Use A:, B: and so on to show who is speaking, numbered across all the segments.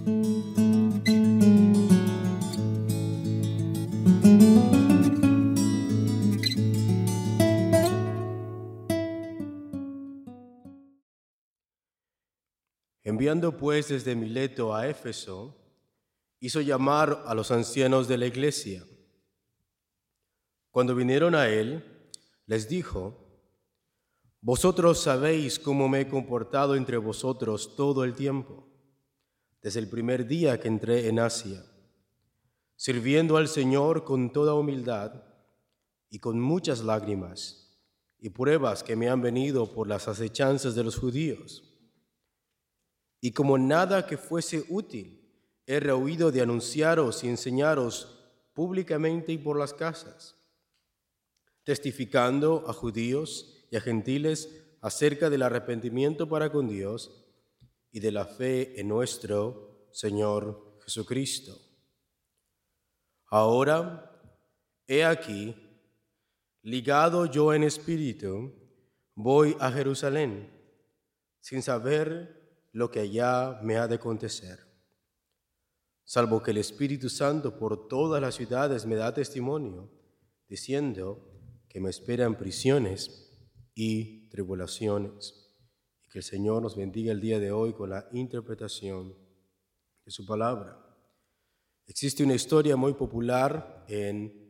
A: Enviando pues desde Mileto a Éfeso, hizo llamar a los ancianos de la iglesia. Cuando vinieron a él, les dijo: Vosotros sabéis cómo me he comportado entre vosotros todo el tiempo, desde el primer día que entré en Asia, sirviendo al Señor con toda humildad y con muchas lágrimas y pruebas que me han venido por las acechanzas de los judíos. Y como nada que fuese útil, he rehuido de anunciaros y enseñaros públicamente y por las casas, testificando a judíos y a gentiles acerca del arrepentimiento para con Dios y de la fe en nuestro Señor Jesucristo. Ahora, he aquí, ligado yo en espíritu, voy a Jerusalén, sin saber lo que allá me ha de acontecer, salvo que el Espíritu Santo por todas las ciudades me da testimonio, diciendo que me esperan prisiones y tribulaciones. Y que el Señor nos bendiga el día de hoy con la interpretación de su palabra. Existe una historia muy popular en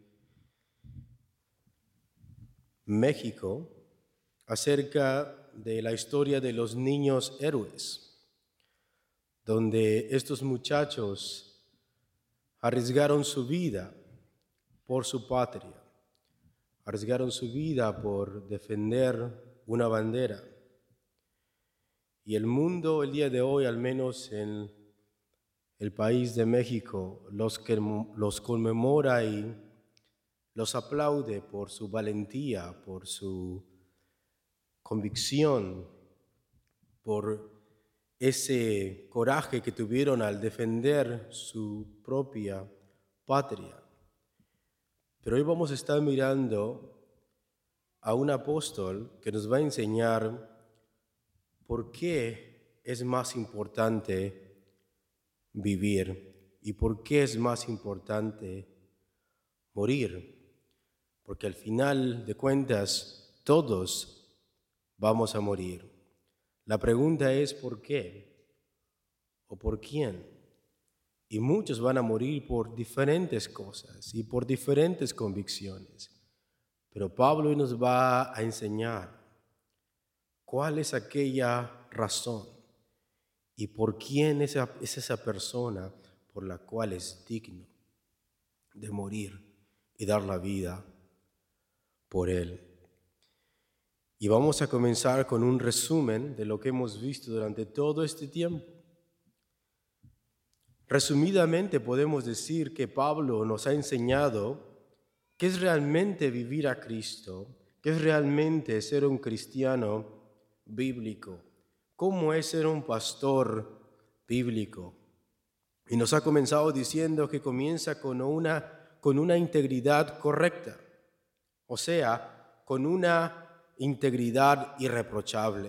A: México acerca de la historia de los niños héroes, donde estos muchachos arriesgaron su vida por su patria, arriesgaron su vida por defender una bandera. Y el mundo el día de hoy, al menos en el país de México, los conmemora y los aplaude por su valentía, por su convicción, por ese coraje que tuvieron al defender su propia patria. Pero hoy vamos a estar mirando a un apóstol que nos va a enseñar por qué es más importante vivir y por qué es más importante morir. Porque al final de cuentas todos vamos a morir. La pregunta es ¿por qué? ¿O por quién? Y muchos van a morir por diferentes cosas y por diferentes convicciones. Pero Pablo hoy nos va a enseñar cuál es aquella razón y por quién es esa persona por la cual es digno de morir y dar la vida por él. Y vamos a comenzar con un resumen de lo que hemos visto durante todo este tiempo. Resumidamente podemos decir que Pablo nos ha enseñado qué es realmente vivir a Cristo, qué es realmente ser un cristiano bíblico, cómo es ser un pastor bíblico. Y nos ha comenzado diciendo que comienza con una integridad correcta, o sea, con una integridad irreprochable.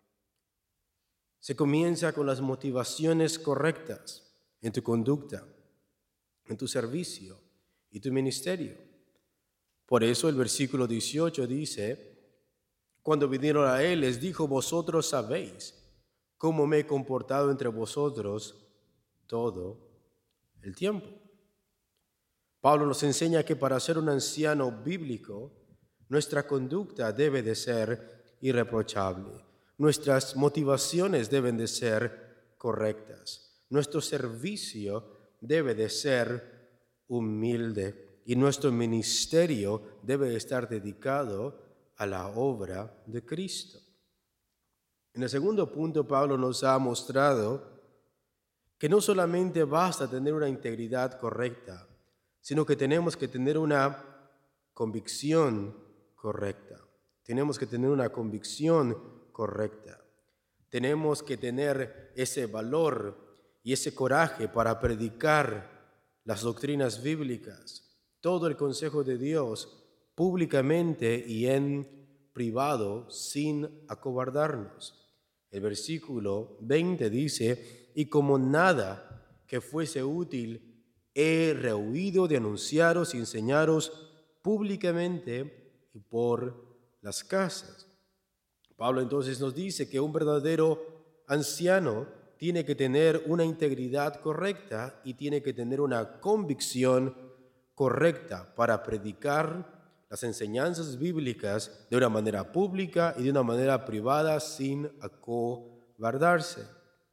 A: Se comienza con las motivaciones correctas en tu conducta, en tu servicio y tu ministerio. Por eso el versículo 18 dice: cuando vinieron a él, les dijo: vosotros sabéis cómo me he comportado entre vosotros todo el tiempo. Pablo nos enseña que para ser un anciano bíblico, nuestra conducta debe de ser irreprochable. Nuestras motivaciones deben de ser correctas. Nuestro servicio debe de ser humilde y nuestro ministerio debe estar dedicado a la obra de Cristo. En el segundo punto, Pablo nos ha mostrado que no solamente basta tener una integridad correcta, sino que tenemos que tener una convicción correcta. Tenemos que tener una convicción correcta. Tenemos que tener ese valor y ese coraje para predicar las doctrinas bíblicas, todo el consejo de Dios, públicamente y en privado, sin acobardarnos. El versículo 20 dice: y como nada que fuese útil, he rehuido de anunciaros y enseñaros públicamente y por las casas. Pablo entonces nos dice que un verdadero anciano tiene que tener una integridad correcta y tiene que tener una convicción correcta para predicar las enseñanzas bíblicas de una manera pública y de una manera privada sin acobardarse.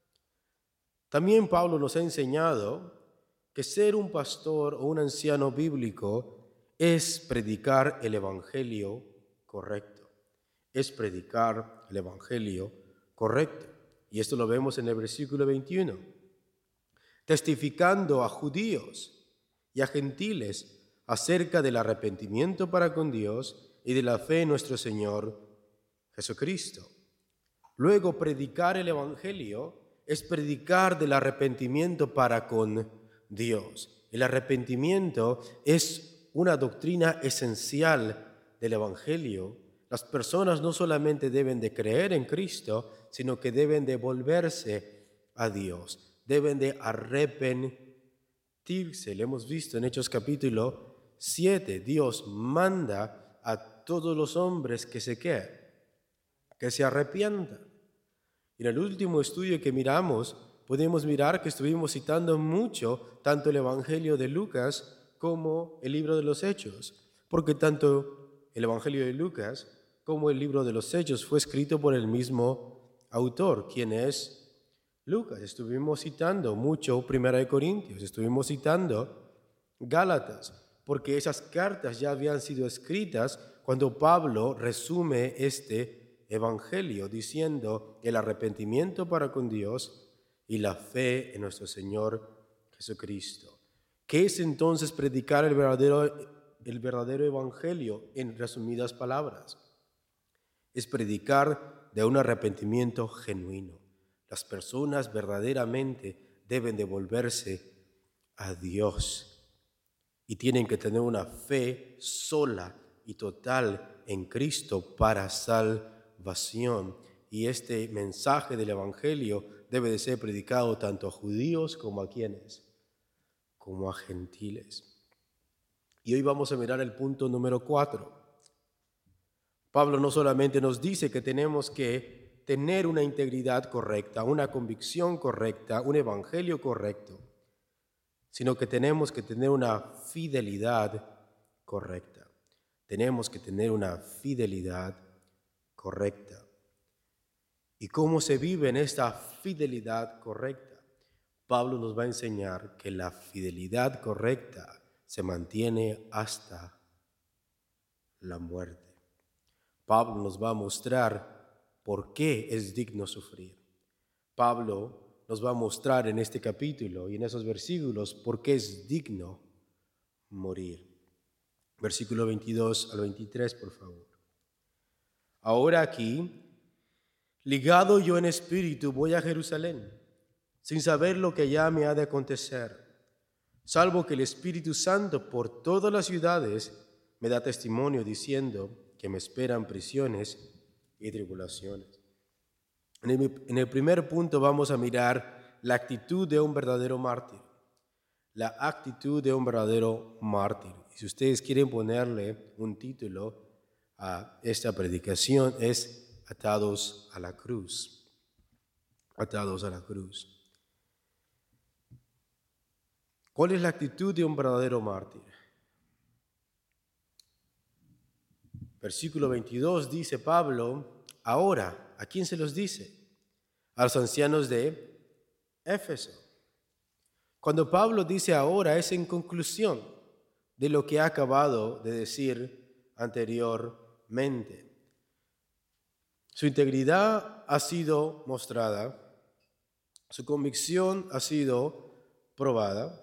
A: También Pablo nos ha enseñado que ser un pastor o un anciano bíblico es predicar el evangelio correcto. Es predicar el evangelio correcto. Y esto lo vemos en el versículo 21. Testificando a judíos y a gentiles acerca del arrepentimiento para con Dios y de la fe en nuestro Señor Jesucristo. Luego, predicar el evangelio es predicar del arrepentimiento para con Dios. El arrepentimiento es una doctrina esencial del evangelio. Las personas no solamente deben de creer en Cristo, sino que deben de volverse a Dios, deben de arrepentirse. Lo hemos visto en Hechos capítulo 7. Dios manda a todos los hombres que se arrepientan. En el último estudio que miramos, podemos mirar que estuvimos citando mucho tanto el Evangelio de Lucas como el libro de los Hechos, porque tanto el Evangelio de Lucas como el libro de los Hechos fue escrito por el mismo autor, quien es Lucas. Estuvimos citando mucho Primera de Corintios, estuvimos citando Gálatas, porque esas cartas ya habían sido escritas cuando Pablo resume este evangelio diciendo el arrepentimiento para con Dios y la fe en nuestro Señor Jesucristo. ¿Qué es entonces predicar el verdadero evangelio en resumidas palabras? Es predicar de un arrepentimiento genuino. Las personas verdaderamente deben de volverse a Dios y tienen que tener una fe sola y total en Cristo para salvación. Y este mensaje del evangelio debe de ser predicado tanto a judíos como a quienes, como a gentiles. Y hoy vamos a mirar el punto número 4. Pablo no solamente nos dice que tenemos que tener una integridad correcta, una convicción correcta, un evangelio correcto, sino que tenemos que tener una fidelidad correcta. Tenemos que tener una fidelidad correcta. ¿Y cómo se vive en esta fidelidad correcta? Pablo nos va a enseñar que la fidelidad correcta se mantiene hasta la muerte. Pablo nos va a mostrar por qué es digno sufrir. Pablo nos va a mostrar en este capítulo y en esos versículos por qué es digno morir. Versículo 22 al 23, por favor. Ahora aquí, ligado yo en espíritu, voy a Jerusalén, sin saber lo que allá me ha de acontecer, salvo que el Espíritu Santo por todas las ciudades me da testimonio diciendo que me esperan prisiones y tribulaciones. En el primer punto vamos a mirar la actitud de un verdadero mártir. La actitud de un verdadero mártir. Y si ustedes quieren ponerle un título a esta predicación es Atados a la cruz. Atados a la cruz. ¿Cuál es la actitud de un verdadero mártir? Versículo 22 dice Pablo, ahora, ¿a quién se los dice? A los ancianos de Éfeso. Cuando Pablo dice ahora es en conclusión de lo que ha acabado de decir anteriormente. Su integridad ha sido mostrada, su convicción ha sido probada,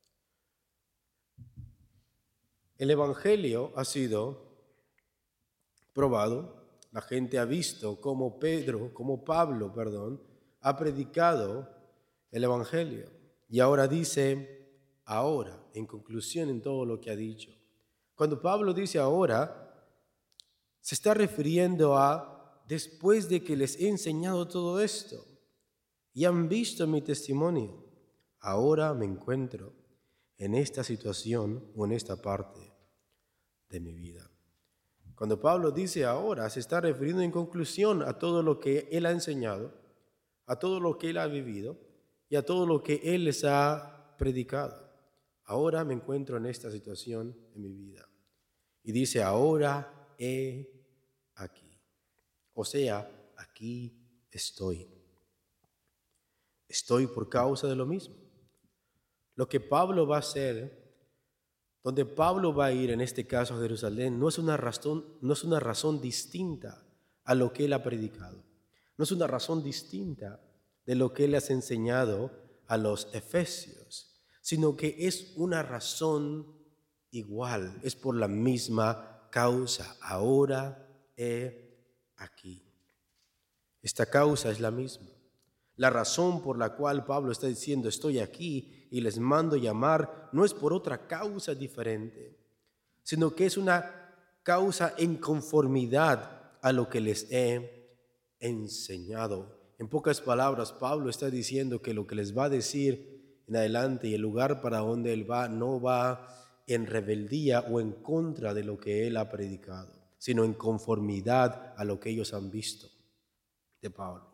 A: el evangelio ha sido probado, la gente ha visto cómo Pablo, ha predicado el evangelio. Y ahora dice, ahora, en conclusión en todo lo que ha dicho. Cuando Pablo dice ahora, se está refiriendo a después de que les he enseñado todo esto y han visto mi testimonio. ahora me encuentro en esta situación o en esta parte de mi vida. Cuando Pablo dice ahora, se está refiriendo en conclusión a todo lo que él ha enseñado, a todo lo que él ha vivido y a todo lo que él les ha predicado. Ahora me encuentro en esta situación en mi vida. Y dice, ahora he aquí. O sea, aquí estoy. Estoy por causa de lo mismo. Lo que Pablo va a hacer, donde Pablo va a ir en este caso a Jerusalén, no es una razón distinta a lo que él ha predicado. No es una razón distinta de lo que él ha enseñado a los efesios, sino que es una razón igual, es por la misma causa. Ahora he aquí. Esta causa es la misma. La razón por la cual Pablo está diciendo estoy aquí y les mando llamar no es por otra causa diferente, sino que es una causa en conformidad a lo que les he enseñado. En pocas palabras, Pablo está diciendo que lo que les va a decir en adelante y el lugar para donde él va no va en rebeldía o en contra de lo que él ha predicado, sino en conformidad a lo que ellos han visto de Pablo.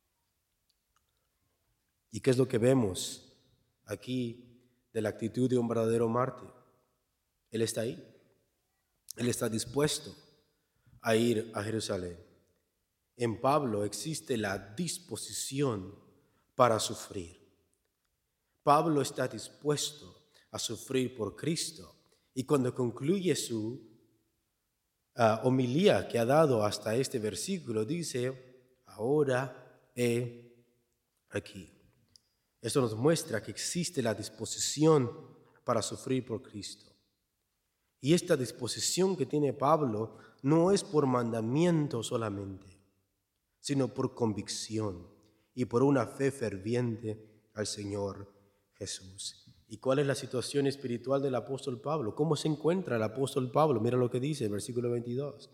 A: ¿Y qué es lo que vemos aquí de la actitud de un verdadero mártir? Él está ahí. Él está dispuesto a ir a Jerusalén. En Pablo existe la disposición para sufrir. Pablo está dispuesto a sufrir por Cristo. Y cuando concluye su homilía que ha dado hasta este versículo, dice, ahora he aquí. Esto nos muestra que existe la disposición para sufrir por Cristo. Y esta disposición que tiene Pablo no es por mandamiento solamente, sino por convicción y por una fe ferviente al Señor Jesús. ¿Y cuál es la situación espiritual del apóstol Pablo? ¿Cómo se encuentra el apóstol Pablo? Mira lo que dice el versículo 22.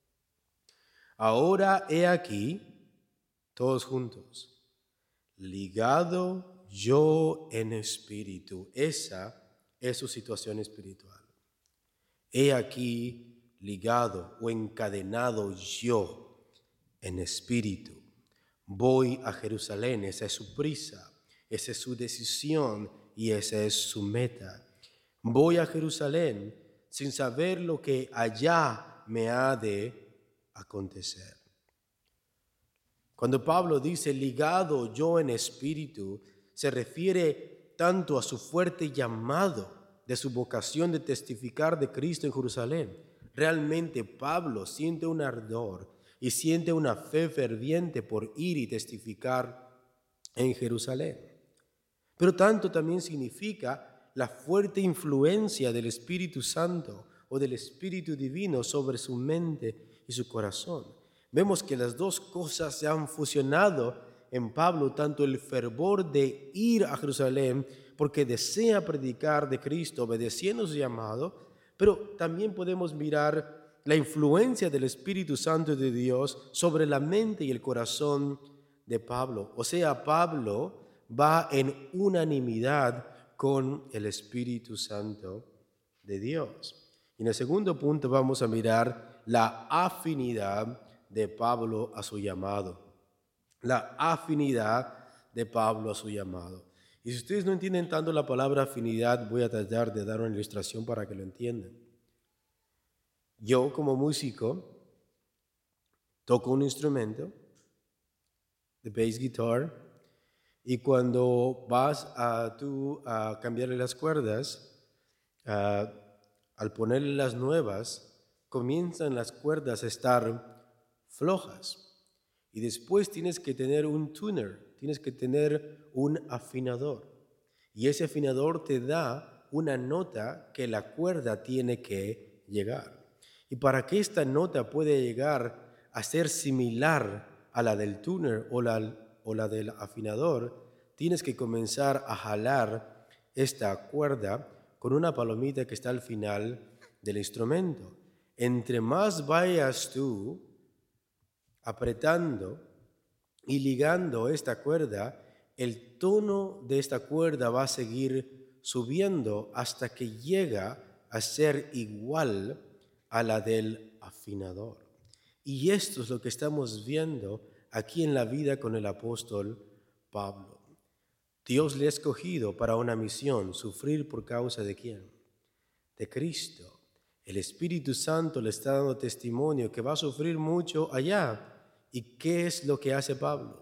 A: Ahora he aquí, todos juntos, ligado yo en espíritu. Esa es su situación espiritual. He aquí ligado o encadenado yo en espíritu. Voy a Jerusalén, esa es su prisa, esa es su decisión y esa es su meta. Voy a Jerusalén sin saber lo que allá me ha de acontecer. Cuando Pablo dice ligado yo en espíritu, se refiere tanto a su fuerte llamado de su vocación de testificar de Cristo en Jerusalén. Realmente Pablo siente un ardor y siente una fe ferviente por ir y testificar en Jerusalén. Pero tanto también significa la fuerte influencia del Espíritu Santo o del Espíritu Divino sobre su mente y su corazón. Vemos que las dos cosas se han fusionado en Pablo, tanto el fervor de ir a Jerusalén porque desea predicar de Cristo obedeciendo su llamado, pero también podemos mirar la influencia del Espíritu Santo de Dios sobre la mente y el corazón de Pablo. O sea, Pablo va en unanimidad con el Espíritu Santo de Dios. Y en el segundo punto vamos a mirar la afinidad de Pablo a su llamado. La afinidad de Pablo a su llamado. Y si ustedes no entienden tanto la palabra afinidad, voy a tratar de dar una ilustración para que lo entiendan. Yo como músico toco un instrumento, the bass guitar, y cuando vas a cambiarle las cuerdas, al ponerle las nuevas, comienzan las cuerdas a estar flojas. Y después tienes que tener un tuner, tienes que tener un afinador. Y ese afinador te da una nota que la cuerda tiene que llegar. Y para que esta nota pueda llegar a ser similar a la del tuner o la del afinador, tienes que comenzar a jalar esta cuerda con una palomita que está al final del instrumento. Entre más vayas tú apretando y ligando esta cuerda, el tono de esta cuerda va a seguir subiendo hasta que llega a ser igual a la del afinador. Y esto es lo que estamos viendo aquí en la vida con el apóstol Pablo. Dios le ha escogido para una misión, sufrir por causa ¿de quién? De Cristo. El Espíritu Santo le está dando testimonio que va a sufrir mucho allá. ¿Y qué es lo que hace Pablo?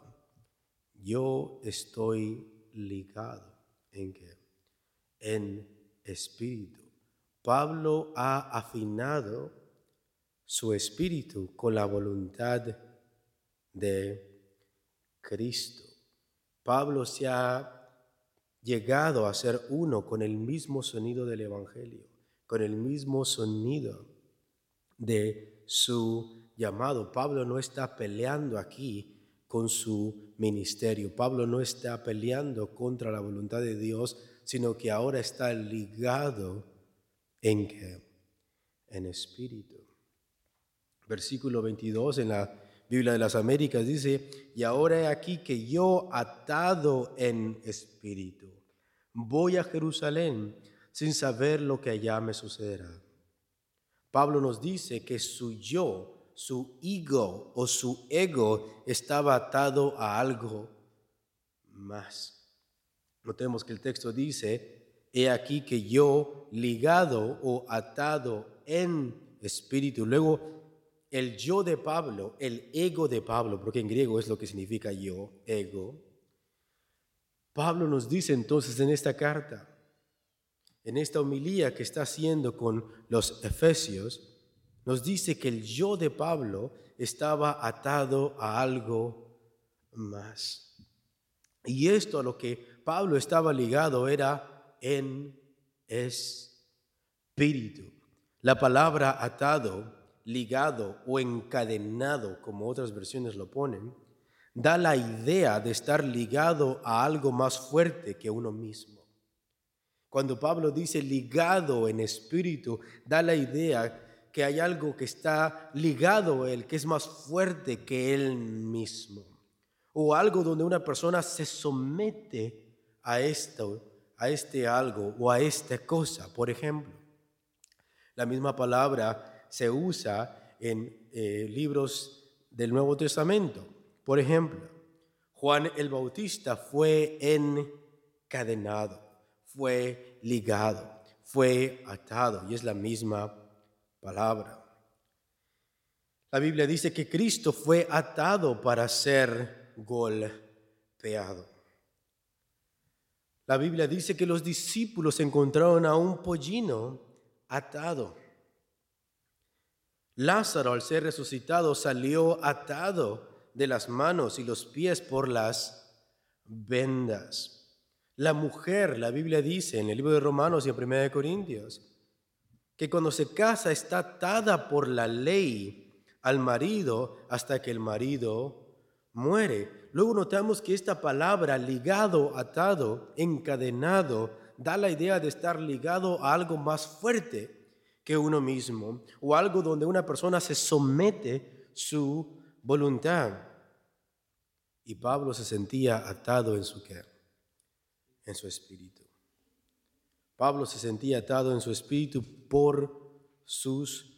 A: Yo estoy ligado. ¿En qué? En espíritu. Pablo ha afinado su espíritu con la voluntad de Cristo. Pablo se ha llegado a ser uno con el mismo sonido del Evangelio, con el mismo sonido de su llamado. Pablo no está peleando aquí con su ministerio. Pablo no está peleando contra la voluntad de Dios, sino que ahora está ligado en ¿qué? En espíritu. Versículo 22 en la Biblia de las Américas dice: y ahora he aquí que yo, atado en espíritu, voy a Jerusalén sin saber lo que allá me sucederá. Pablo nos dice que su yo, su ego o su ego estaba atado a algo más. Notemos que el texto dice: he aquí que yo, ligado o atado en espíritu. Luego, el yo de Pablo, el ego de Pablo, porque en griego es lo que significa yo, ego. Pablo nos dice entonces en esta carta, en esta homilía que está haciendo con los efesios, nos dice que el yo de Pablo estaba atado a algo más. Y esto a lo que Pablo estaba ligado era en espíritu. La palabra atado, ligado o encadenado, como otras versiones lo ponen, da la idea de estar ligado a algo más fuerte que uno mismo. Cuando Pablo dice ligado en espíritu, da la idea que hay algo que está ligado a él, que es más fuerte que él mismo. O algo donde una persona se somete a esto, a este algo o a esta cosa. Por ejemplo, la misma palabra se usa en libros del Nuevo Testamento. Por ejemplo, Juan el Bautista fue encadenado, fue ligado, fue atado, y es la misma palabra. La Biblia dice que Cristo fue atado para ser golpeado. La Biblia dice que los discípulos encontraron a un pollino atado. Lázaro, al ser resucitado, salió atado de las manos y los pies por las vendas. La mujer, la Biblia dice en el libro de Romanos y en 1 Corintios, que cuando se casa está atada por la ley al marido hasta que el marido muere. Luego notamos que esta palabra ligado, atado, encadenado, da la idea de estar ligado a algo más fuerte que uno mismo, o algo donde una persona se somete su voluntad. Y Pablo se sentía atado en su ¿qué? En su espíritu. Pablo se sentía atado en su espíritu por sus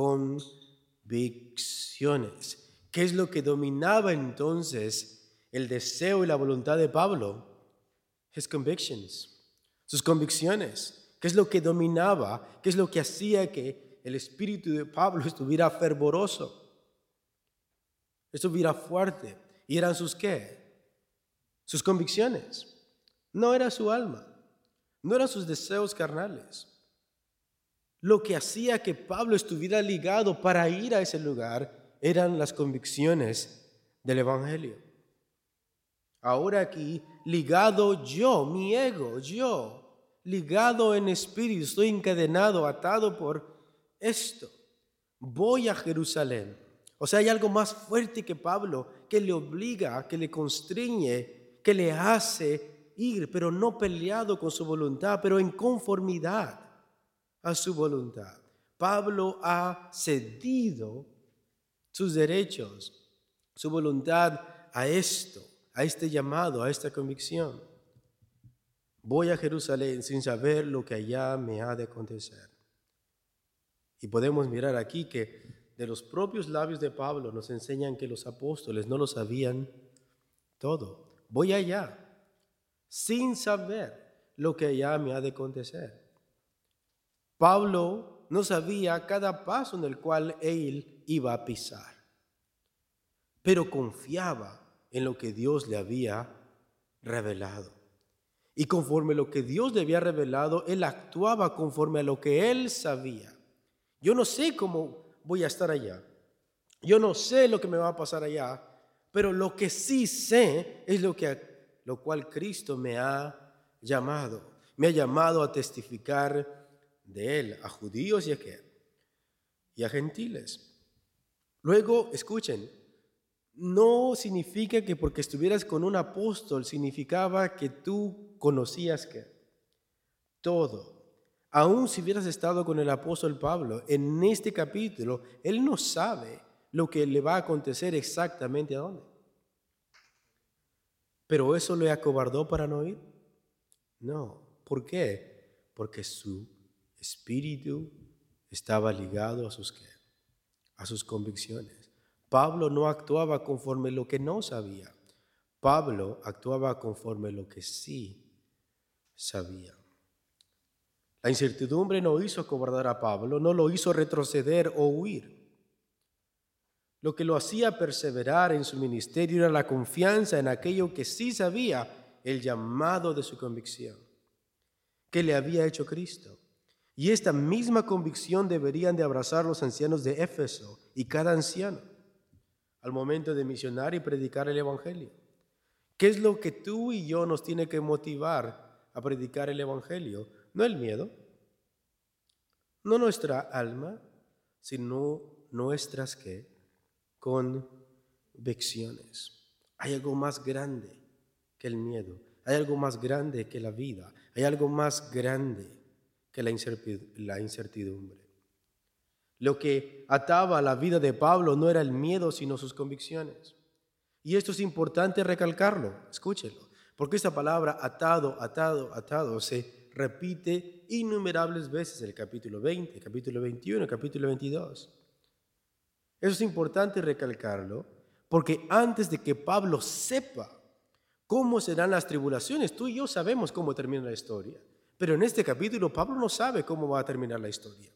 A: convicciones. ¿Qué es lo que dominaba entonces el deseo y la voluntad de Pablo? His convictions, sus convicciones. ¿Qué es lo que dominaba? ¿Qué es lo que hacía que el espíritu de Pablo estuviera fervoroso, estuviera fuerte? ¿Y eran sus qué? Sus convicciones. No era su alma. No eran sus deseos carnales. Lo que hacía que Pablo estuviera ligado para ir a ese lugar eran las convicciones del Evangelio. Ahora aquí, ligado yo, mi ego, yo, ligado en espíritu, estoy encadenado, atado por esto. Voy a Jerusalén. O sea, hay algo más fuerte que Pablo que le obliga, que le constriñe, que le hace ir, pero no peleado con su voluntad, pero en conformidad a su voluntad. Pablo ha cedido sus derechos, su voluntad a esto, a este llamado, a esta convicción. Voy a Jerusalén sin saber lo que allá me ha de acontecer. Y podemos mirar aquí que de los propios labios de Pablo nos enseñan que los apóstoles no lo sabían todo. Voy allá sin saber lo que allá me ha de acontecer. Pablo no sabía cada paso en el cual él iba a pisar, pero confiaba en lo que Dios le había revelado. Y conforme lo que Dios le había revelado, él actuaba conforme a lo que él sabía. Yo no sé cómo voy a estar allá. Yo no sé lo que me va a pasar allá, pero lo que sí sé es lo cual Cristo me ha llamado. Me ha llamado a testificar de él, a judíos y a gentiles. Luego, escuchen, no significa que porque estuvieras con un apóstol significaba que tú conocías todo. Aún si hubieras estado con el apóstol Pablo, en este capítulo, él no sabe lo que le va a acontecer exactamente a dónde. ¿Pero eso le acobardó para no ir? No. ¿Por qué? Porque su espíritu estaba ligado a sus convicciones. Pablo no actuaba conforme lo que no sabía. Pablo actuaba conforme lo que sí sabía. La incertidumbre no hizo acobardar a Pablo, no lo hizo retroceder o huir. Lo que lo hacía perseverar en su ministerio era la confianza en aquello que sí sabía, el llamado de su convicción, que le había hecho Cristo. Y esta misma convicción deberían de abrazar los ancianos de Éfeso y cada anciano al momento de misionar y predicar el Evangelio. ¿Qué es lo que tú y yo nos tiene que motivar a predicar el Evangelio? No el miedo, no nuestra alma, sino nuestras convicciones. Hay algo más grande que el miedo, hay algo más grande que la vida, hay algo más grande que la incertidumbre. Lo que ataba la vida de Pablo no era el miedo, sino sus convicciones. Y esto es importante recalcarlo, escúchelo, porque esta palabra atado, atado, atado se repite innumerables veces en el capítulo 20, capítulo 21, capítulo 22. Eso es importante recalcarlo, porque antes de que Pablo sepa cómo serán las tribulaciones, tú y yo sabemos cómo termina la historia, pero en este capítulo Pablo no sabe cómo va a terminar la historia.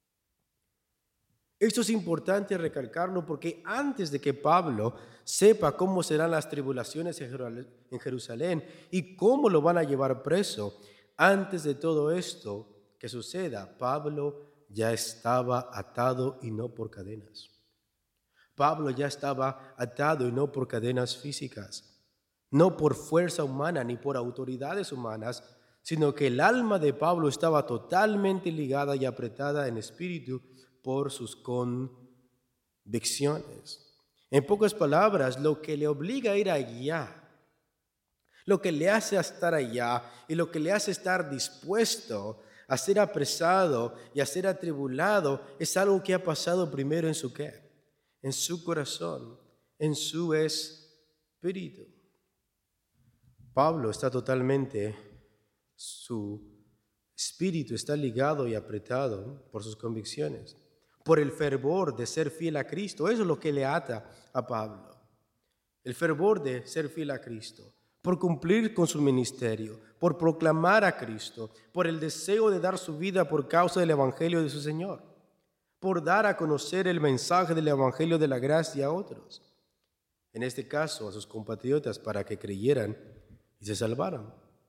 A: Esto es importante recalcarlo porque antes de que Pablo sepa cómo serán las tribulaciones en Jerusalén y cómo lo van a llevar preso, antes de todo esto que suceda, Pablo ya estaba atado y no por cadenas. Pablo ya estaba atado y no por cadenas físicas, no por fuerza humana ni por autoridades humanas, sino que el alma de Pablo estaba totalmente ligada y apretada en espíritu por sus convicciones. En pocas palabras, lo que le obliga a ir allá, lo que le hace estar allá y lo que le hace estar dispuesto a ser apresado y a ser atribulado es algo que ha pasado primero en su en su corazón, en su espíritu. Pablo está totalmente, su espíritu está ligado y apretado por sus convicciones, por el fervor de ser fiel a Cristo. Eso es lo que le ata a Pablo. El fervor de ser fiel a Cristo, por cumplir con su ministerio, por proclamar a Cristo, por el deseo de dar su vida por causa del Evangelio de su Señor, por dar a conocer el mensaje del Evangelio de la gracia a otros. En este caso, a sus compatriotas para que creyeran y se salvaran.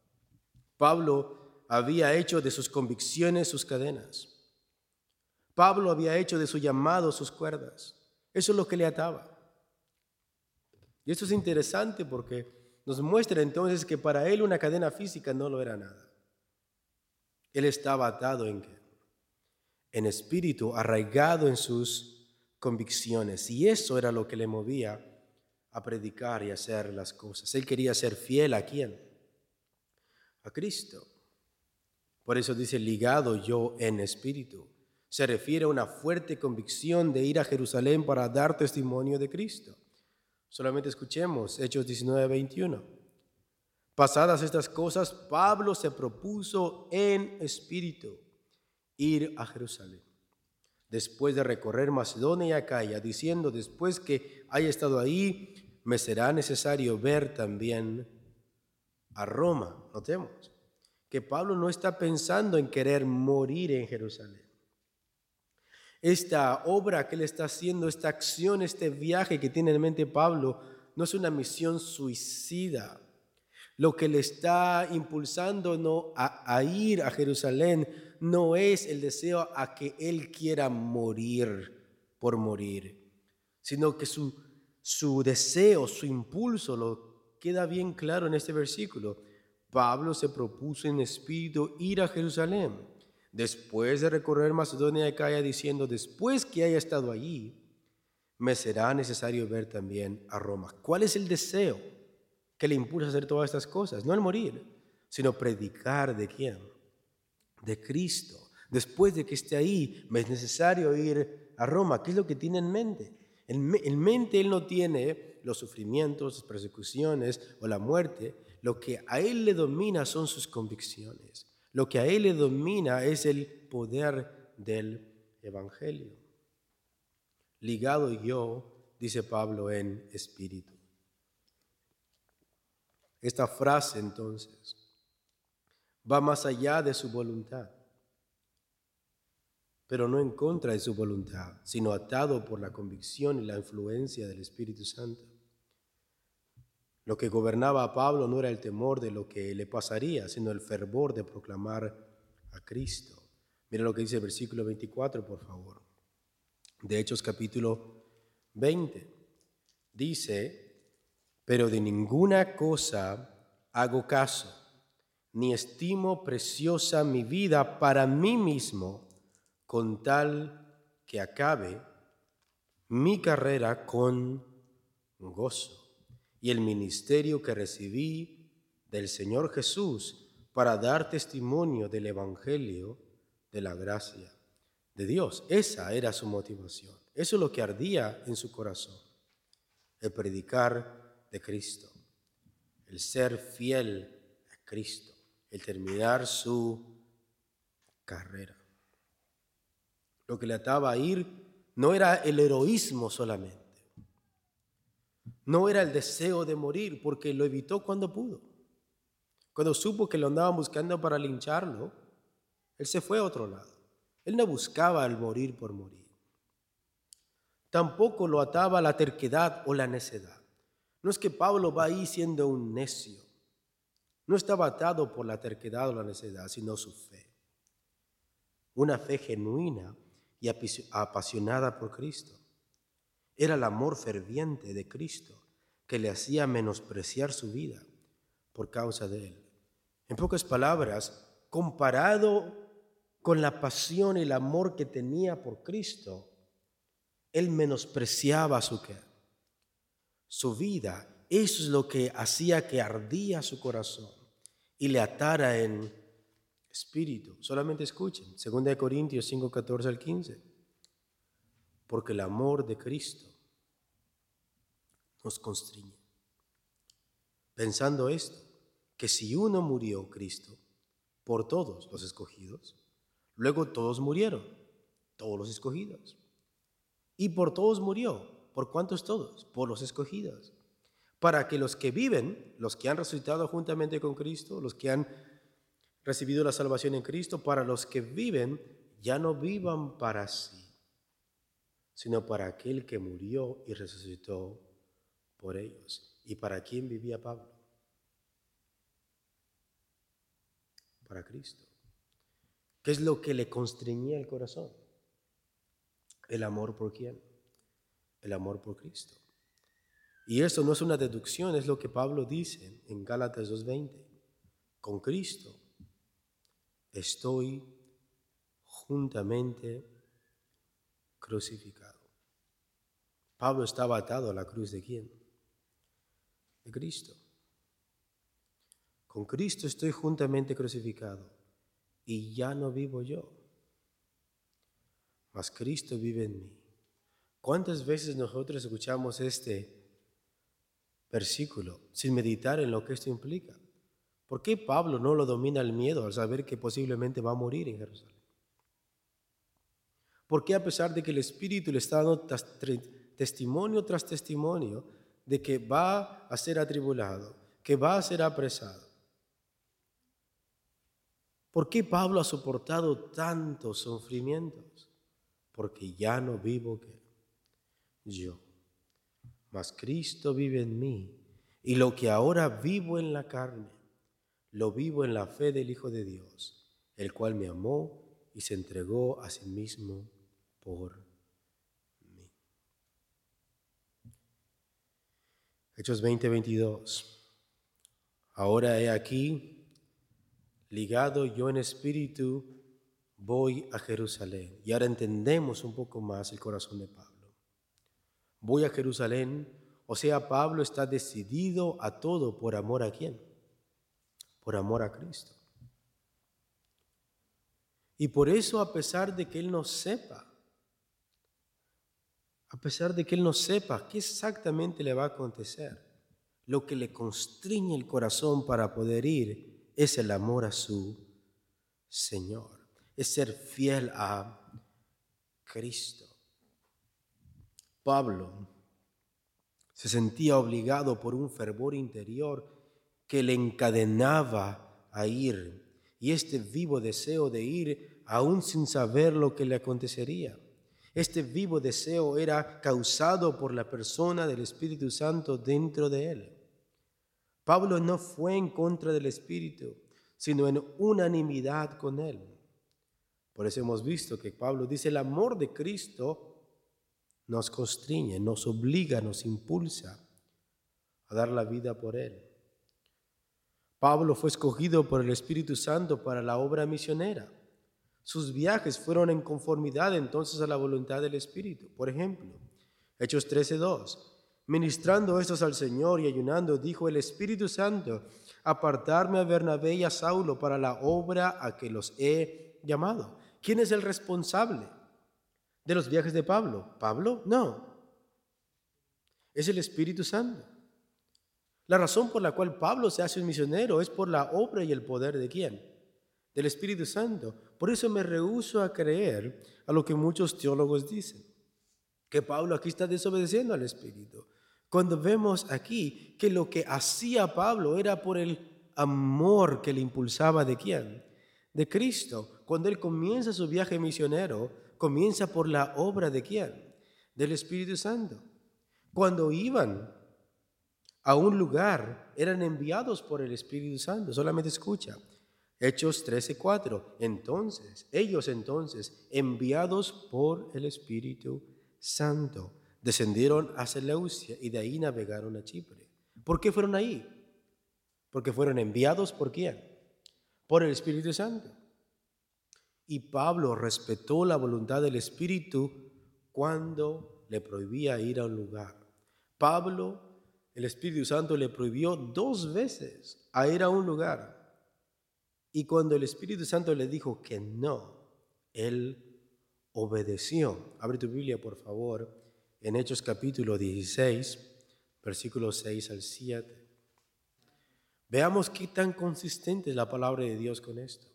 A: Pablo había hecho de sus convicciones sus cadenas. Pablo había hecho de su llamado sus cuerdas. Eso es lo que le ataba. Y esto es interesante porque nos muestra entonces que para él una cadena física no lo era nada. Él estaba atado ¿en qué? En espíritu, arraigado en sus convicciones. Y eso era lo que le movía a predicar y hacer las cosas. Él quería ser fiel ¿a quién? A Cristo. Por eso dice ligado yo en espíritu. Se refiere a una fuerte convicción de ir a Jerusalén para dar testimonio de Cristo. Solamente escuchemos Hechos 19:21. Pasadas estas cosas, Pablo se propuso en espíritu ir a Jerusalén, después de recorrer Macedonia y Acaya, diciendo: después que haya estado ahí, me será necesario ver también a Roma. Notemos que Pablo no está pensando en querer morir en Jerusalén. Esta obra que él está haciendo, esta acción, este viaje que tiene en mente Pablo, no es una misión suicida. Lo que le está impulsando a ir a Jerusalén no es el deseo a que él quiera morir por morir, sino que su deseo, su impulso, lo queda bien claro en este versículo. Pablo se propuso en espíritu ir a Jerusalén, después de recorrer Macedonia y Acaya, diciendo: después que haya estado allí, me será necesario ver también a Roma. ¿Cuál es el deseo que le impulsa a hacer todas estas cosas? No el morir, sino predicar ¿de quién? De Cristo. Después de que esté ahí, me es necesario ir a Roma. ¿Qué es lo que tiene en mente? En mente él no tiene los sufrimientos, las persecuciones o la muerte. Lo que a él le domina son sus convicciones. Lo que a él le domina es el poder del Evangelio. Ligado yo, dice Pablo, en espíritu. Esta frase entonces va más allá de su voluntad, pero no en contra de su voluntad, sino atado por la convicción y la influencia del Espíritu Santo. Lo que gobernaba a Pablo no era el temor de lo que le pasaría, sino el fervor de proclamar a Cristo. Mira lo que dice el versículo 24, por favor, de Hechos capítulo 20. Dice: pero de ninguna cosa hago caso, ni estimo preciosa mi vida para mí mismo, con tal que acabe mi carrera con gozo y el ministerio que recibí del Señor Jesús para dar testimonio del Evangelio de la gracia de Dios. Esa era su motivación. Eso es lo que ardía en su corazón: el predicar de Cristo, el ser fiel a Cristo, el terminar su carrera. Lo que le ataba a ir no era el heroísmo solamente, no era el deseo de morir, porque lo evitó cuando pudo. Cuando supo que lo andaban buscando para lincharlo, él se fue a otro lado. Él no buscaba el morir por morir. Tampoco lo ataba la terquedad o la necedad. No es que Pablo va ahí siendo un necio. No estaba atado por la terquedad o la necedad, sino su fe. Una fe genuina y apasionada por Cristo. Era el amor ferviente de Cristo que le hacía menospreciar su vida por causa de él. En pocas palabras, comparado con la pasión y el amor que tenía por Cristo, él menospreciaba su vida. Eso es lo que hacía que ardía su corazón y le atara en espíritu. Solamente escuchen, 2 Corintios 5, 14 al 15. Porque el amor de Cristo nos constriñe, pensando esto, que si uno murió, Cristo, por todos los escogidos, luego todos murieron, todos los escogidos. Y por todos murió. ¿Por cuántos todos? Por los escogidos. Para que los que viven, los que han resucitado juntamente con Cristo, los que han recibido la salvación en Cristo, para los que viven, ya no vivan para sí, sino para aquel que murió y resucitó por ellos. ¿Y para quién vivía Pablo? Para Cristo. ¿Qué es lo que le constreñía el corazón? El amor por quién? El amor por Cristo. Y eso no es una deducción, es lo que Pablo dice en Gálatas 2:20. Con Cristo estoy juntamente crucificado. Pablo estaba atado a la cruz ¿de quién? De Cristo. Con Cristo estoy juntamente crucificado y ya no vivo yo, mas Cristo vive en mí. ¿Cuántas veces nosotros escuchamos este versículo sin meditar en lo que esto implica. ¿Por qué Pablo no lo domina el miedo al saber que posiblemente va a morir en Jerusalén? ¿Por qué a pesar de que el Espíritu le está dando testimonio tras testimonio de que va a ser atribulado, que va a ser apresado? ¿Por qué Pablo ha soportado tantos sufrimientos? Porque ya no vivo yo, mas Cristo vive en mí, y lo que ahora vivo en la carne, lo vivo en la fe del Hijo de Dios, el cual me amó y se entregó a sí mismo por mí. Hechos 20:22. Ahora he aquí, ligado yo en espíritu, voy a Jerusalén. Y ahora entendemos un poco más el corazón de Pablo. Voy a Jerusalén, o sea, Pablo está decidido a todo por amor ¿a quién? Por amor a Cristo. Y por eso, a pesar de que él no sepa qué exactamente le va a acontecer, lo que le constriñe el corazón para poder ir es el amor a su Señor, es ser fiel a Cristo. Pablo se sentía obligado por un fervor interior que le encadenaba a ir, y este vivo deseo de ir aún sin saber lo que le acontecería. Este vivo deseo era causado por la persona del Espíritu Santo dentro de él. Pablo no fue en contra del Espíritu, sino en unanimidad con él. Por eso hemos visto que Pablo dice, el amor de Cristo nos constriñe, nos obliga, nos impulsa a dar la vida por él. Pablo fue escogido por el Espíritu Santo para la obra misionera. Sus viajes fueron en conformidad entonces a la voluntad del Espíritu. Por ejemplo, Hechos 13:2. Ministrando estos al Señor y ayunando, dijo el Espíritu Santo, apartarme a Bernabé y a Saulo para la obra a que los he llamado. ¿Quién es el responsable de los viajes de Pablo? ¿Pablo? No. Es el Espíritu Santo. La razón por la cual Pablo se hace un misionero es por la obra y el poder ¿de quién? Del Espíritu Santo. Por eso me rehúso a creer a lo que muchos teólogos dicen, que Pablo aquí está desobedeciendo al Espíritu. Cuando vemos aquí que lo que hacía Pablo era por el amor que le impulsaba ¿de quién? De Cristo. Cuando él comienza su viaje misionero, comienza por la obra ¿de quién? Del Espíritu Santo. Cuando iban a un lugar, eran enviados por el Espíritu Santo. Solamente escucha. Hechos 13:4. Ellos entonces, enviados por el Espíritu Santo, descendieron a Seleucia y de ahí navegaron a Chipre. ¿Por qué fueron ahí? Porque fueron enviados ¿por quién? Por el Espíritu Santo. Y Pablo respetó la voluntad del Espíritu cuando le prohibía ir a un lugar. El Espíritu Santo le prohibió 2 veces a ir a un lugar. Y cuando el Espíritu Santo le dijo que no, él obedeció. Abre tu Biblia, por favor, en Hechos capítulo 16, versículos 6 al 7. Veamos qué tan consistente es la palabra de Dios con esto.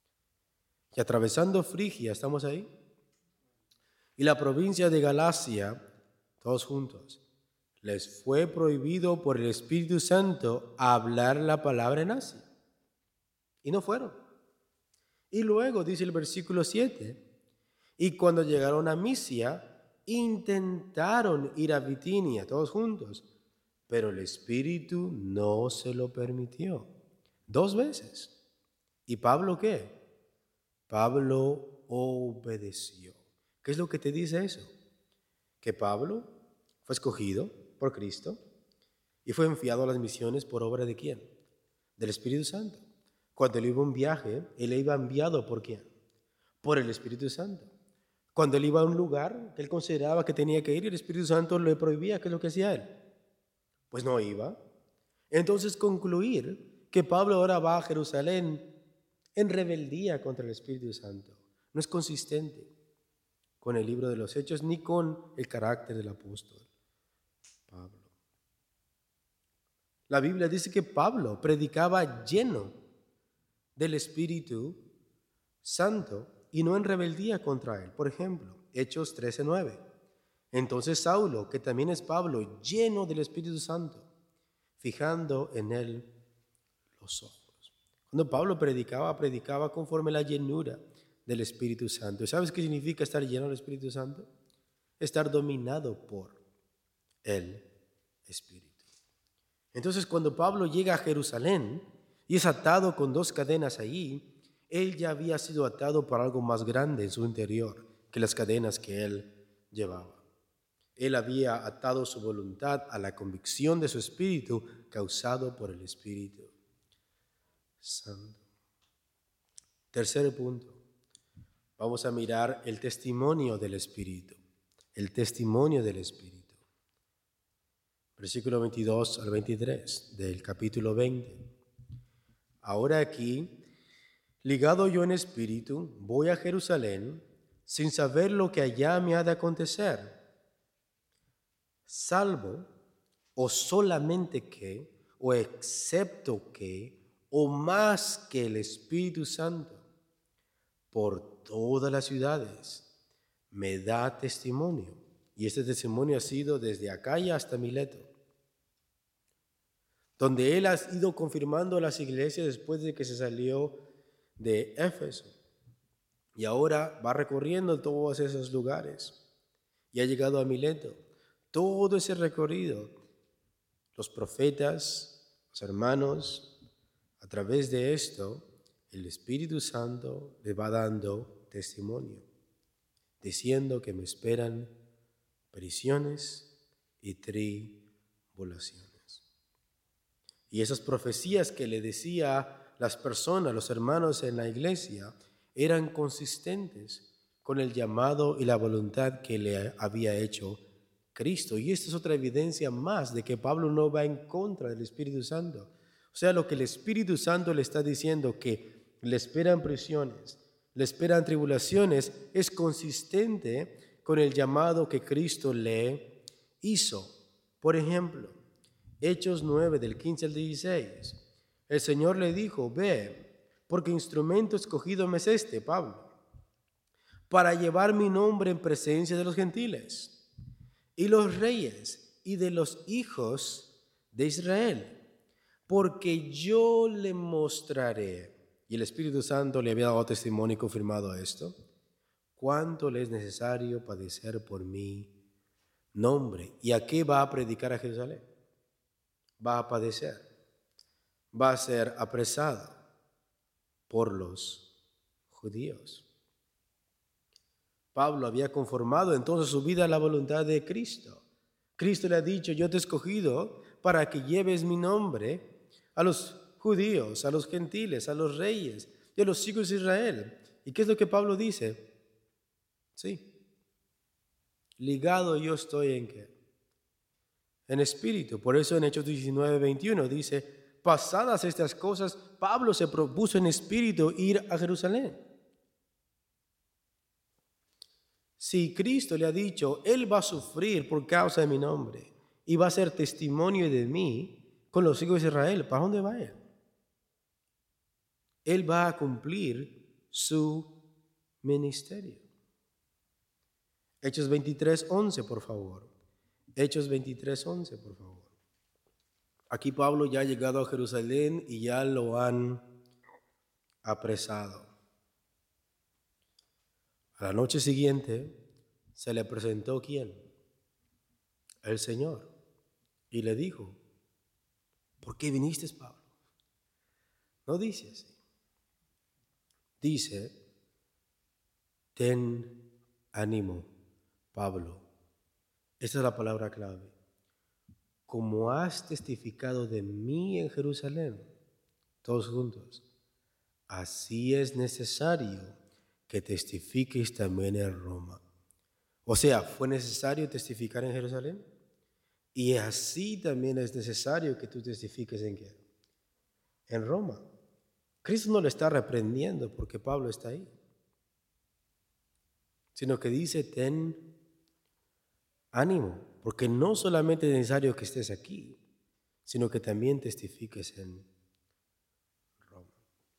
A: Y atravesando Frigia, ¿estamos ahí? Y la provincia de Galacia, todos juntos, les fue prohibido por el Espíritu Santo hablar la palabra en Asia. Y no fueron. Y luego dice el versículo 7, y cuando llegaron a Misia, intentaron ir a Bitinia, todos juntos, pero el Espíritu no se lo permitió. 2 veces. ¿Y Pablo qué? Pablo obedeció. ¿Qué es lo que te dice eso? Que Pablo fue escogido por Cristo y fue enviado a las misiones por obra ¿de quién? Del Espíritu Santo. Cuando él iba a un viaje, él iba enviado ¿por quién? Por el Espíritu Santo. Cuando él iba a un lugar que él consideraba que tenía que ir, el Espíritu Santo le prohibía. ¿Qué es lo que hacía él? Pues no iba. Entonces concluir que Pablo ahora va a Jerusalén en rebeldía contra el Espíritu Santo no es consistente con el libro de los Hechos ni con el carácter del apóstol Pablo. La Biblia dice que Pablo predicaba lleno del Espíritu Santo y no en rebeldía contra él. Por ejemplo, Hechos 13:9. Entonces Saulo, que también es Pablo, lleno del Espíritu Santo, fijando en él los ojos. Cuando Pablo predicaba conforme la llenura del Espíritu Santo. ¿Sabes qué significa estar lleno del Espíritu Santo? Estar dominado por el Espíritu. Entonces, cuando Pablo llega a Jerusalén y es atado con 2 cadenas ahí, él ya había sido atado por algo más grande en su interior que las cadenas que él llevaba. Él había atado su voluntad a la convicción de su espíritu causado por el Espíritu Santo. Tercer punto, vamos a mirar el testimonio del Espíritu. El testimonio del Espíritu. Versículo 22 al 23 del capítulo 20. Ahora aquí, ligado yo en espíritu, voy a Jerusalén sin saber lo que allá me ha de acontecer, salvo o solamente que, o excepto que, o más que el Espíritu Santo, por todas las ciudades, me da testimonio. Y este testimonio ha sido desde Acaya hasta Mileto, donde él ha ido confirmando las iglesias después de que se salió de Éfeso. Y ahora va recorriendo todos esos lugares y ha llegado a Mileto. Todo ese recorrido, los profetas, los hermanos, a través de esto, el Espíritu Santo le va dando testimonio, diciendo que me esperan prisiones y tribulaciones. Y esas profecías que le decía las personas, los hermanos en la iglesia, eran consistentes con el llamado y la voluntad que le había hecho Cristo. Y esta es otra evidencia más de que Pablo no va en contra del Espíritu Santo. O sea, lo que el Espíritu Santo le está diciendo, que le esperan prisiones, le esperan tribulaciones, es consistente con el llamado que Cristo le hizo. Por ejemplo, Hechos 9, del 15 al 16. El Señor le dijo, ve, porque instrumento escogido me es este, Pablo, para llevar mi nombre en presencia de los gentiles y los reyes y de los hijos de Israel, porque yo le mostraré, y el Espíritu Santo le había dado testimonio y confirmado esto, cuánto le es necesario padecer por mi nombre. ¿Y a qué va a predicar a Jerusalén? Va a padecer, va a ser apresado por los judíos. Pablo había conformado entonces su vida a la voluntad de Cristo. Cristo le ha dicho, yo te he escogido para que lleves mi nombre a los judíos, a los gentiles, a los reyes y a los hijos de Israel. ¿Y qué es lo que Pablo dice? Sí, ligado yo estoy en qué? En espíritu. Por eso en Hechos 19:21 dice, pasadas estas cosas, Pablo se propuso en espíritu ir a Jerusalén. Si Cristo le ha dicho, Él va a sufrir por causa de mi nombre y va a ser testimonio de mí con los hijos de Israel, ¿para dónde va Él? Él va a cumplir su ministerio. Hechos 23:11, por favor. Hechos 23:11, por favor. Aquí Pablo ya ha llegado a Jerusalén y ya lo han apresado. A la noche siguiente se le presentó ¿quién? El Señor. Y le dijo, ¿por qué viniste, Pablo? No dice así. Dice, ten ánimo, Pablo. Esta es la palabra clave. Como has testificado de mí en Jerusalén, todos juntos, así es necesario que testifiques también en Roma. O sea, fue necesario testificar en Jerusalén y así también es necesario que tú testifiques en ¿qué? En Roma. Cristo no le está reprendiendo porque Pablo está ahí, sino que dice, ten ánimo, porque no solamente es necesario que estés aquí, sino que también testifiques en Roma.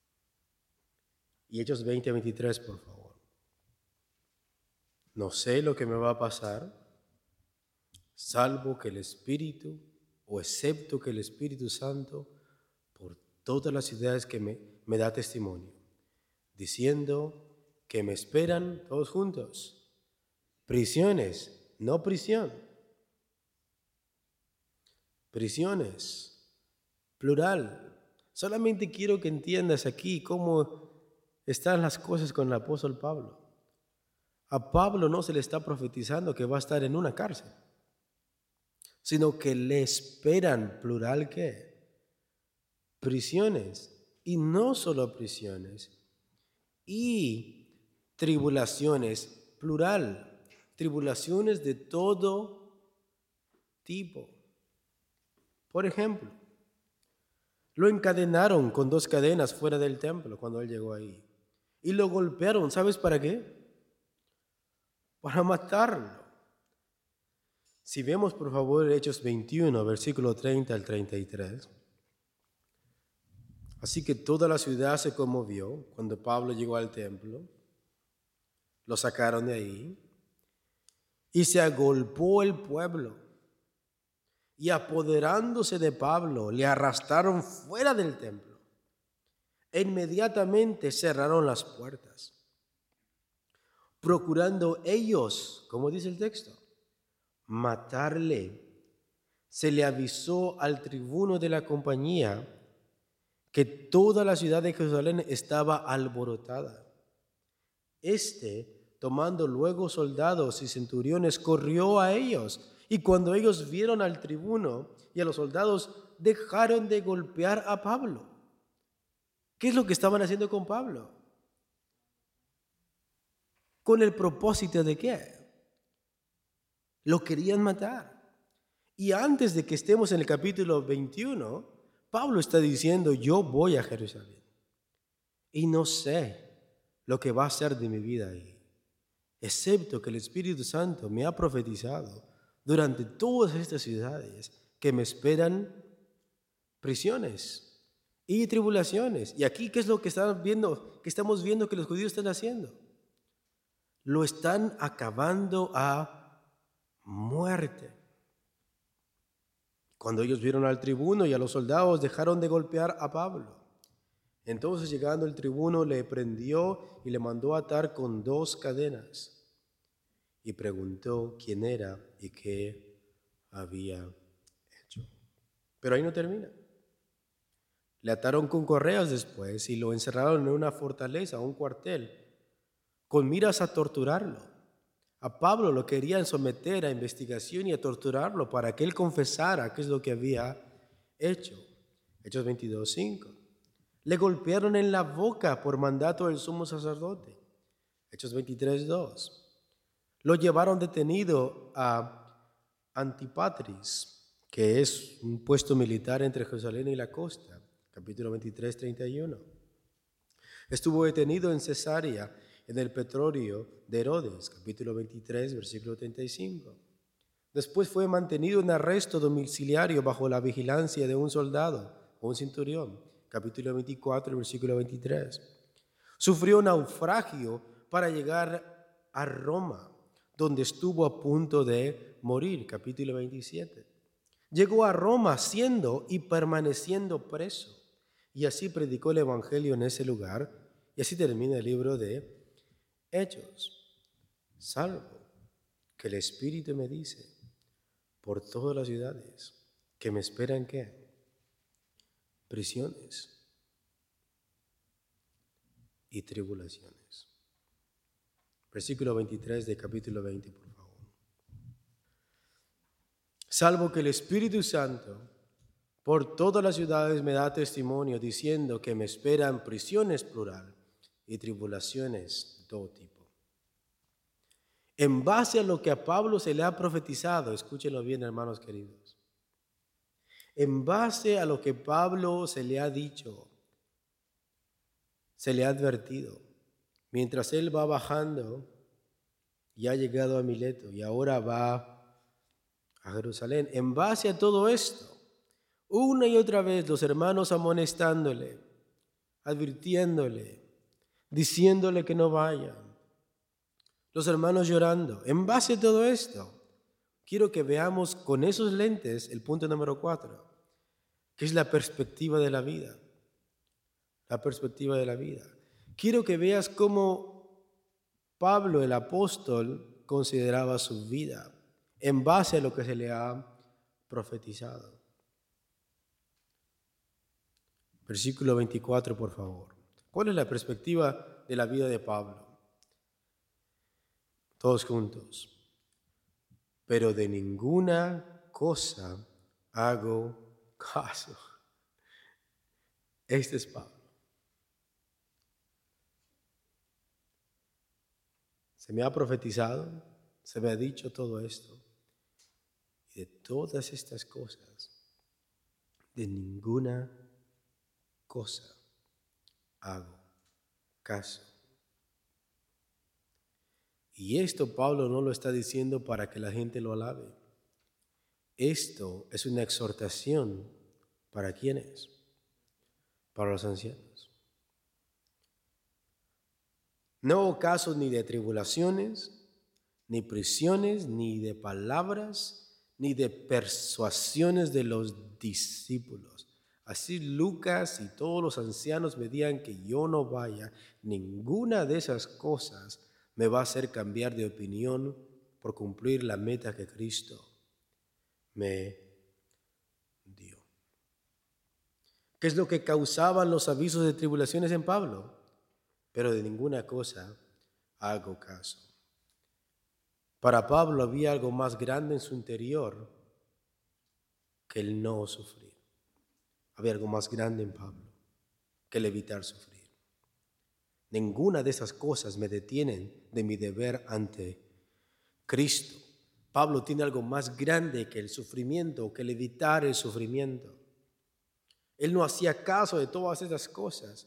A: Y Hechos 20:23, por favor. No sé lo que me va a pasar, salvo que el Espíritu, o excepto que el Espíritu Santo, por todas las ciudades que me da testimonio, diciendo que me esperan todos juntos. Prisiones, no prisión. Prisiones, plural. Solamente quiero que entiendas aquí cómo están las cosas con el apóstol Pablo. A Pablo no se le está profetizando que va a estar en una cárcel, sino que le esperan, plural, ¿qué? Prisiones. Y no solo prisiones, y tribulaciones, plural, tribulaciones de todo tipo. Por ejemplo, lo encadenaron con 2 cadenas fuera del templo cuando él llegó ahí. Y lo golpearon, ¿sabes para qué? Para matarlo. Si vemos por favor Hechos 21, versículo 30 al 33. Así que toda la ciudad se conmovió cuando Pablo llegó al templo. Lo sacaron de ahí y se agolpó el pueblo. Y apoderándose de Pablo, le arrastraron fuera del templo. E inmediatamente cerraron las puertas, procurando ellos, como dice el texto, matarle. Se le avisó al tribuno de la compañía que toda la ciudad de Jerusalén estaba alborotada. Tomando luego soldados y centuriones, corrió a ellos, y cuando ellos vieron al tribuno y a los soldados, dejaron de golpear a Pablo. ¿Qué es lo que estaban haciendo con Pablo? ¿Con el propósito de qué? Lo querían matar. Y antes de que estemos en el capítulo 21, Pablo está diciendo, yo voy a Jerusalén y no sé lo que va a ser de mi vida ahí, excepto que el Espíritu Santo me ha profetizado durante todas estas ciudades que me esperan prisiones y tribulaciones. Y aquí, ¿qué es lo que estamos viendo que los judíos están haciendo? Lo están acabando a muerte. Cuando ellos vieron al tribuno y a los soldados, dejaron de golpear a Pablo. Entonces, llegando el tribuno, le prendió y le mandó atar con 2 cadenas. Y preguntó quién era y qué había hecho. Pero ahí no termina. Le ataron con correas después y lo encerraron en una fortaleza, un cuartel, con miras a torturarlo. A Pablo lo querían someter a investigación y a torturarlo para que él confesara qué es lo que había hecho. Hechos 22:5. Le golpearon en la boca por mandato del sumo sacerdote. Hechos 23:2. Lo llevaron detenido a Antipatris, que es un puesto militar entre Jerusalén y la costa. Capítulo 23:31. Estuvo detenido en Cesarea, en el pretorio de Herodes, capítulo 23, versículo 35. Después fue mantenido en arresto domiciliario bajo la vigilancia de un soldado o un centurión, capítulo 24, versículo 23. Sufrió naufragio para llegar a Roma, donde estuvo a punto de morir, capítulo 27. Llegó a Roma siendo y permaneciendo preso, y así predicó el evangelio en ese lugar, y así termina el libro de Hechos. Salvo que el Espíritu me dice por todas las ciudades que me esperan ¿qué? Prisiones y tribulaciones. Versículo 23 de capítulo 20, por favor. Salvo que el Espíritu Santo por todas las ciudades me da testimonio diciendo que me esperan prisiones, plural, y tribulaciones de todo tipo. En base a lo que a Pablo se le ha profetizado, escúchenlo bien, hermanos queridos, en base a lo que Pablo se le ha dicho, se le ha advertido, mientras él va bajando, ya ha llegado a Mileto y ahora va a Jerusalén. En base a todo esto, Una y otra vez los hermanos amonestándole, advirtiéndole, diciéndole que no vaya. Los hermanos llorando. En base a todo esto, quiero que veamos con esos lentes el punto número 4, que es la perspectiva de la vida. La perspectiva de la vida. Quiero que veas cómo Pablo, el apóstol, consideraba su vida en base a lo que se le ha profetizado. Versículo 24, por favor. ¿Cuál es la perspectiva de la vida de Pablo? Todos juntos. Pero de ninguna cosa hago caso. Este es Pablo. Se me ha profetizado, se me ha dicho todo esto. Y de todas estas cosas, de ninguna cosa hago caso. Y esto Pablo no lo está diciendo para que la gente lo alabe. Esto es una exhortación para ¿quiénes? Para los ancianos. No hago caso ni de tribulaciones, ni prisiones, ni de palabras, ni de persuasiones de los discípulos. Así Lucas y todos los ancianos me digan que yo no vaya, ninguna de esas cosas me va a hacer cambiar de opinión por cumplir la meta que Cristo me dio. ¿Qué es lo que causaban los avisos de tribulaciones en Pablo? Pero de ninguna cosa hago caso. Para Pablo había algo más grande en su interior que el no sufrir. Había algo más grande en Pablo que el evitar sufrir. Ninguna de esas cosas me detienen de mi deber ante Cristo. Pablo tiene algo más grande que el sufrimiento, que el evitar el sufrimiento. Él no hacía caso de todas esas cosas.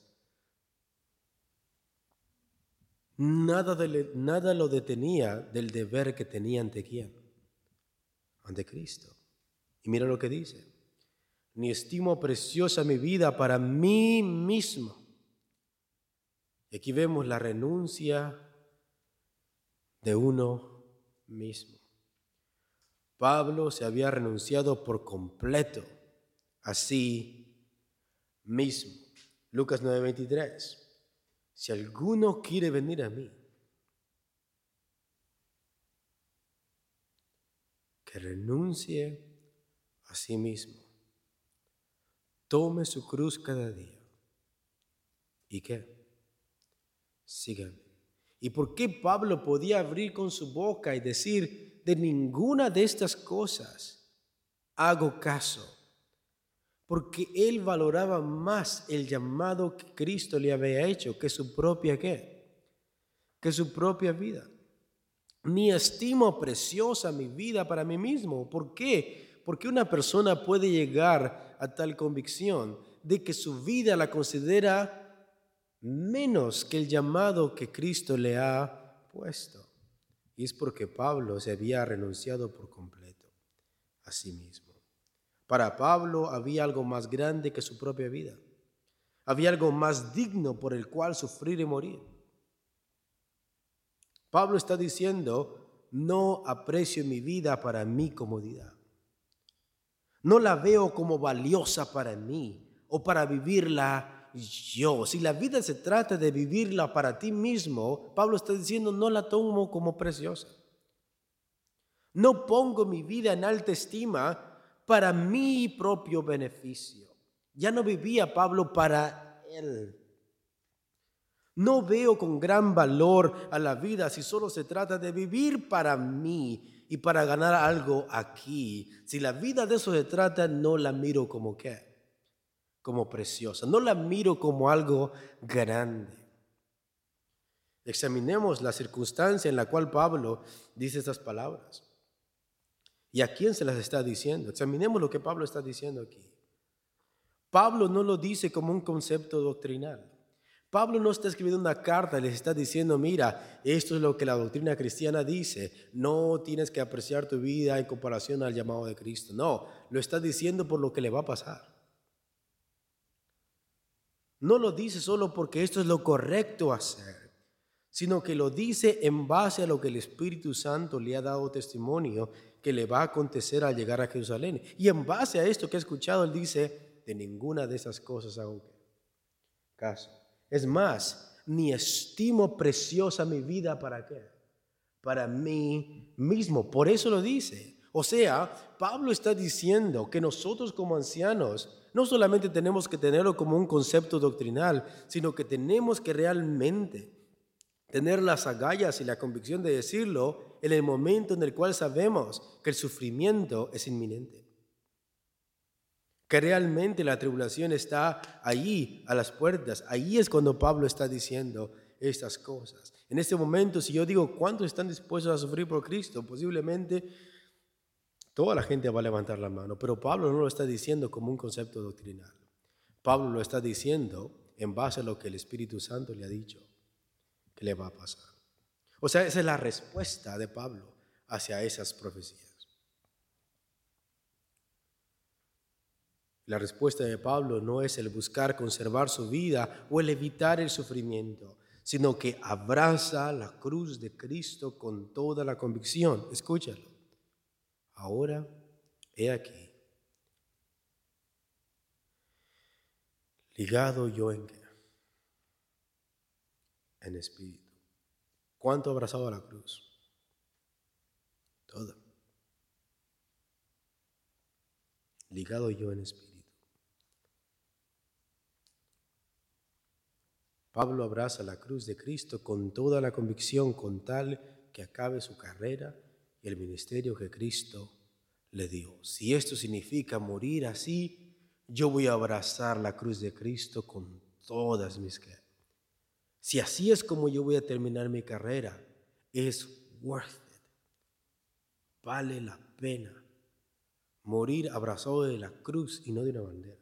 A: Nada lo detenía del deber que tenía ante quién, ante Cristo. Y mira lo que dice: ni estimo preciosa mi vida para mí mismo. Y aquí vemos la renuncia de uno mismo. Pablo se había renunciado por completo a sí mismo. Lucas 9:23. Si alguno quiere venir a mí, que renuncie a sí mismo, tome su cruz cada día. ¿Y qué? Sígame. ¿Y por qué Pablo podía abrir con su boca y decir: de ninguna de estas cosas hago caso? Porque él valoraba más el llamado que Cristo le había hecho que su propia ¿qué? Que su propia vida. Ni estimo preciosa mi vida para mí mismo. ¿Por qué? Porque una persona puede llegar a tal convicción de que su vida la considera menos que el llamado que Cristo le ha puesto. Y es porque Pablo se había renunciado por completo a sí mismo. Para Pablo había algo más grande que su propia vida. Había algo más digno por el cual sufrir y morir. Pablo está diciendo: no aprecio mi vida para mi comodidad. No la veo como valiosa para mí o para vivirla yo. Si la vida se trata de vivirla para ti mismo, Pablo está diciendo: no la tomo como preciosa. No pongo mi vida en alta estima para mi propio beneficio. Ya no vivía Pablo para él. No veo con gran valor a la vida si solo se trata de vivir para mí y para ganar algo aquí. Si la vida de eso se trata, no la miro como ¿qué? Como preciosa. No la miro como algo grande. Examinemos la circunstancia en la cual Pablo dice estas palabras. ¿Y a quién se las está diciendo? Examinemos lo que Pablo está diciendo aquí. Pablo no lo dice como un concepto doctrinal. Pablo no está escribiendo una carta y les está diciendo, mira, esto es lo que la doctrina cristiana dice, no tienes que apreciar tu vida en comparación al llamado de Cristo. No, lo está diciendo por lo que le va a pasar. No lo dice solo porque esto es lo correcto hacer, sino que lo dice en base a lo que el Espíritu Santo le ha dado testimonio que le va a acontecer al llegar a Jerusalén. Y en base a esto que ha escuchado, él dice, de ninguna de esas cosas hago caso. Es más, ni estimo preciosa mi vida ¿para qué? Para mí mismo. Por eso lo dice. O sea, Pablo está diciendo que nosotros como ancianos no solamente tenemos que tenerlo como un concepto doctrinal, sino que tenemos que realmente tener las agallas y la convicción de decirlo en el momento en el cual sabemos que el sufrimiento es inminente. Que realmente la tribulación está allí a las puertas. Ahí es cuando Pablo está diciendo estas cosas. En este momento, si yo digo cuántos están dispuestos a sufrir por Cristo, posiblemente toda la gente va a levantar la mano, pero Pablo no lo está diciendo como un concepto doctrinal. Pablo lo está diciendo en base a lo que el Espíritu Santo le ha dicho que le va a pasar. O sea, esa es la respuesta de Pablo hacia esas profecías. La respuesta de Pablo no es el buscar conservar su vida o el evitar el sufrimiento, sino que abraza la cruz de Cristo con toda la convicción. Escúchalo. Ahora, he aquí, ligado yo en qué? En espíritu. ¿Cuánto ha abrazado la cruz? Todo. Ligado yo en espíritu. Pablo abraza la cruz de Cristo con toda la convicción, con tal que acabe su carrera y el ministerio que Cristo le dio. Si esto significa morir así, yo voy a abrazar la cruz de Cristo con todas mis ganas. Si así es como yo voy a terminar mi carrera, es worth it. Vale la pena morir abrazado de la cruz y no de una bandera.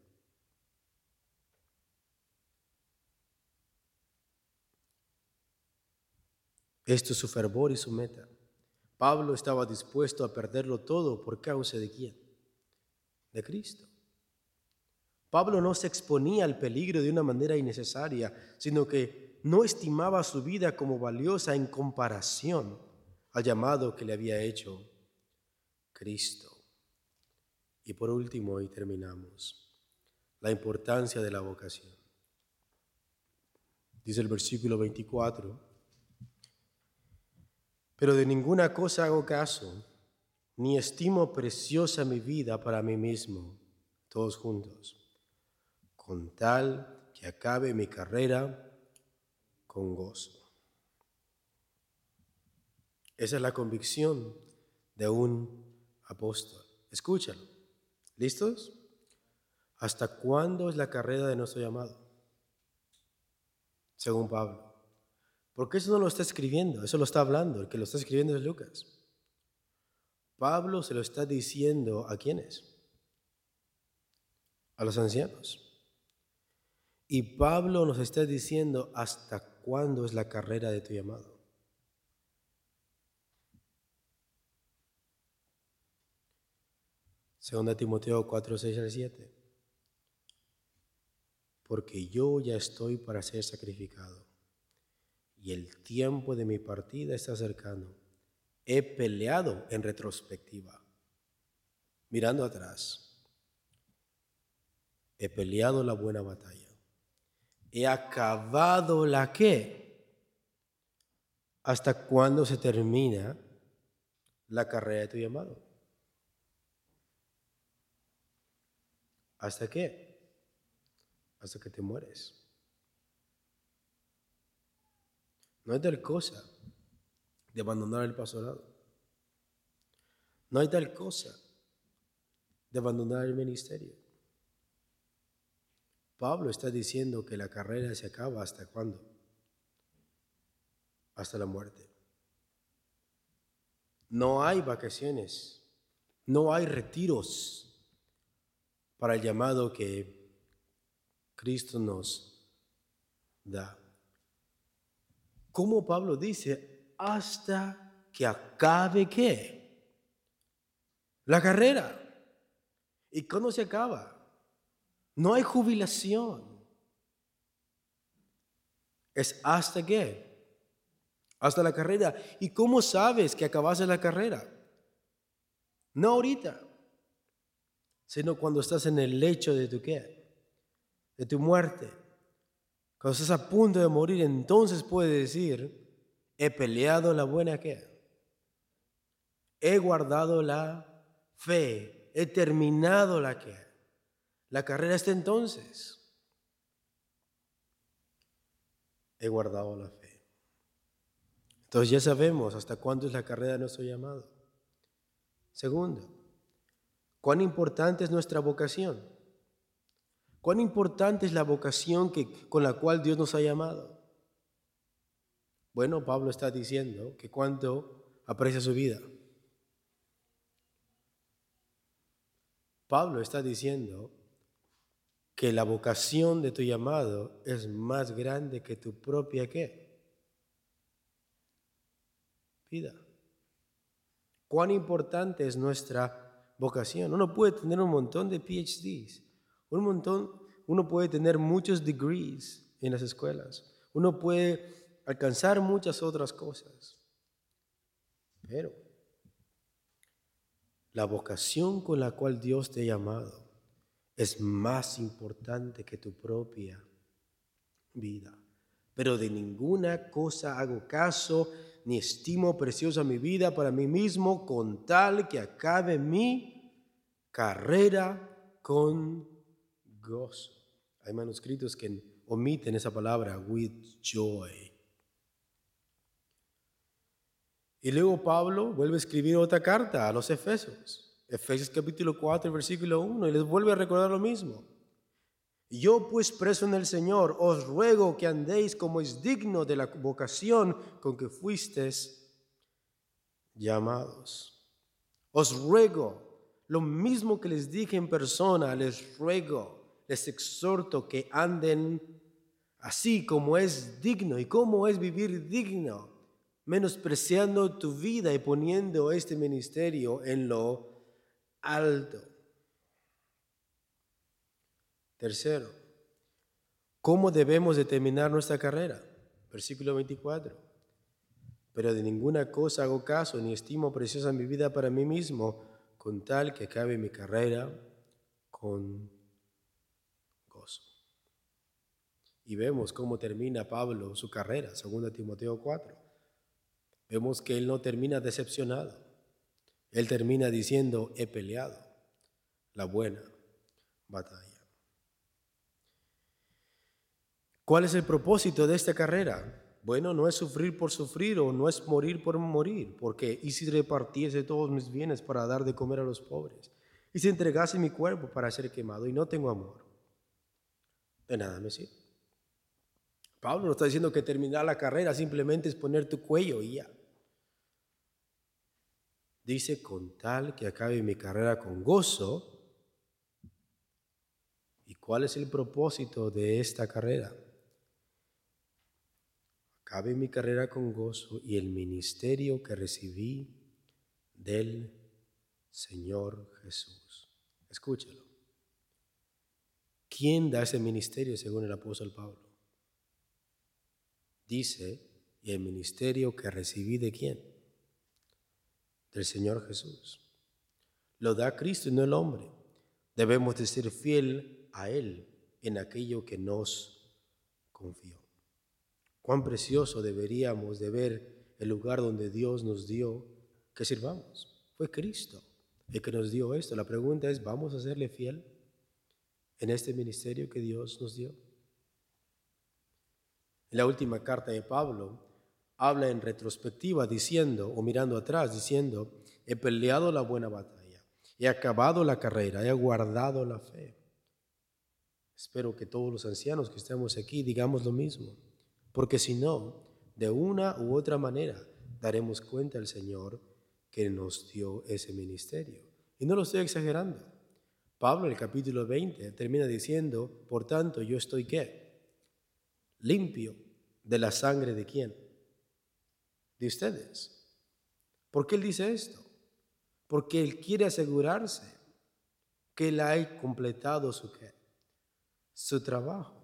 A: Esto es su fervor y su meta. Pablo estaba dispuesto a perderlo todo por causa de ¿quién? De Cristo. Pablo no se exponía al peligro de una manera innecesaria, sino que no estimaba su vida como valiosa en comparación al llamado que le había hecho Cristo. Y por último, y terminamos, la importancia de la vocación. Dice el versículo 24, pero de ninguna cosa hago caso, ni estimo preciosa mi vida para mí mismo, todos juntos, con tal que acabe mi carrera con gozo. Esa es la convicción de un apóstol. Escúchalo. ¿Listos? ¿Hasta cuándo es la carrera de nuestro llamado? Según Pablo. Porque eso no lo está escribiendo, eso lo está hablando. El que lo está escribiendo es Lucas. Pablo se lo está diciendo ¿a quiénes? A los ancianos. Y Pablo nos está diciendo ¿hasta cuándo es la carrera de tu llamado? Segunda Timoteo 4, 6 al 7. Porque yo ya estoy para ser sacrificado y el tiempo de mi partida está cercano. He peleado en retrospectiva, mirando atrás. He peleado la buena batalla. He acabado la ¿qué? ¿Hasta cuándo se termina la carrera de tu llamado? ¿Hasta qué? Hasta que te mueres. No hay tal cosa de abandonar el pastorado. No hay tal cosa de abandonar el ministerio. Pablo está diciendo que la carrera se acaba ¿hasta cuándo? Hasta la muerte. No hay vacaciones, no hay retiros para el llamado que Cristo nos da. Como Pablo dice, hasta que acabe ¿qué? La carrera. ¿Y cuándo se acaba? No hay jubilación. Es hasta qué? Hasta la carrera. ¿Y cómo sabes que acabaste la carrera? No ahorita, sino cuando estás en el lecho de tu qué, de tu muerte. Cuando estás a punto de morir, entonces puedes decir, he peleado la buena qué. He guardado la fe, he terminado la qué. La carrera está entonces. He guardado la fe. Entonces ya sabemos hasta cuándo es la carrera de nuestro llamado. Segundo, ¿cuán importante es nuestra vocación? ¿Cuán importante es la vocación con la cual Dios nos ha llamado? Bueno, Pablo está diciendo que cuánto aprecia su vida. Pablo está diciendo que la vocación de tu llamado es más grande que tu propia ¿qué? Vida. ¿Cuán importante es nuestra vocación? Uno puede tener un montón de PhDs, uno puede tener muchos degrees en las escuelas, uno puede alcanzar muchas otras cosas, pero la vocación con la cual Dios te ha llamado es más importante que tu propia vida. Pero de ninguna cosa hago caso, ni estimo preciosa mi vida para mí mismo, con tal que acabe mi carrera con gozo. Hay manuscritos que omiten esa palabra, with joy. Y luego Pablo vuelve a escribir otra carta a los Efesios. Efesios capítulo 4, versículo 1, y les vuelve a recordar lo mismo. Yo pues preso en el Señor, os ruego que andéis como es digno de la vocación con que fuisteis llamados. Os ruego, lo mismo que les dije en persona, les ruego, les exhorto que anden así como es digno. ¿Y cómo es vivir digno? Menospreciando tu vida y poniendo este ministerio en lo alto. Tercero, ¿cómo debemos de terminar nuestra carrera? Versículo 24. Pero de ninguna cosa hago caso, ni estimo preciosa mi vida para mí mismo, con tal que acabe mi carrera con gozo. Y vemos cómo termina Pablo su carrera, 2 Timoteo 4. Vemos que él no termina decepcionado. Él termina diciendo, he peleado la buena batalla. ¿Cuál es el propósito de esta carrera? Bueno, no es sufrir por sufrir o no es morir por morir, porque ¿y si repartiese todos mis bienes para dar de comer a los pobres? ¿Y si entregase mi cuerpo para ser quemado y no tengo amor? De nada me sirve. Pablo no está diciendo que terminar la carrera simplemente es poner tu cuello y ya. Dice, con tal que acabe mi carrera con gozo. ¿Y cuál es el propósito de esta carrera? Acabe mi carrera con gozo y el ministerio que recibí del Señor Jesús. Escúchalo. ¿Quién da ese ministerio según el apóstol Pablo? Dice, ¿y el ministerio que recibí de quién? Del Señor Jesús. Lo da Cristo y no el hombre. Debemos de ser fiel a Él en aquello que nos confió. Cuán precioso deberíamos de ver el lugar donde Dios nos dio que sirvamos. Fue Cristo el que nos dio esto. La pregunta es, ¿vamos a serle fiel en este ministerio que Dios nos dio? En la última carta de Pablo habla en retrospectiva diciendo, o mirando atrás diciendo, he peleado la buena batalla, he acabado la carrera, he guardado la fe. Espero que todos los ancianos que estamos aquí digamos lo mismo, porque si no, de una u otra manera daremos cuenta al Señor que nos dio ese ministerio. Y no lo estoy exagerando. Pablo en el capítulo 20 termina diciendo, por tanto, yo estoy ¿qué? Limpio de la sangre de ¿quién? de ustedes. ¿Por qué Él dice esto? Porque Él quiere asegurarse que Él ha completado su trabajo.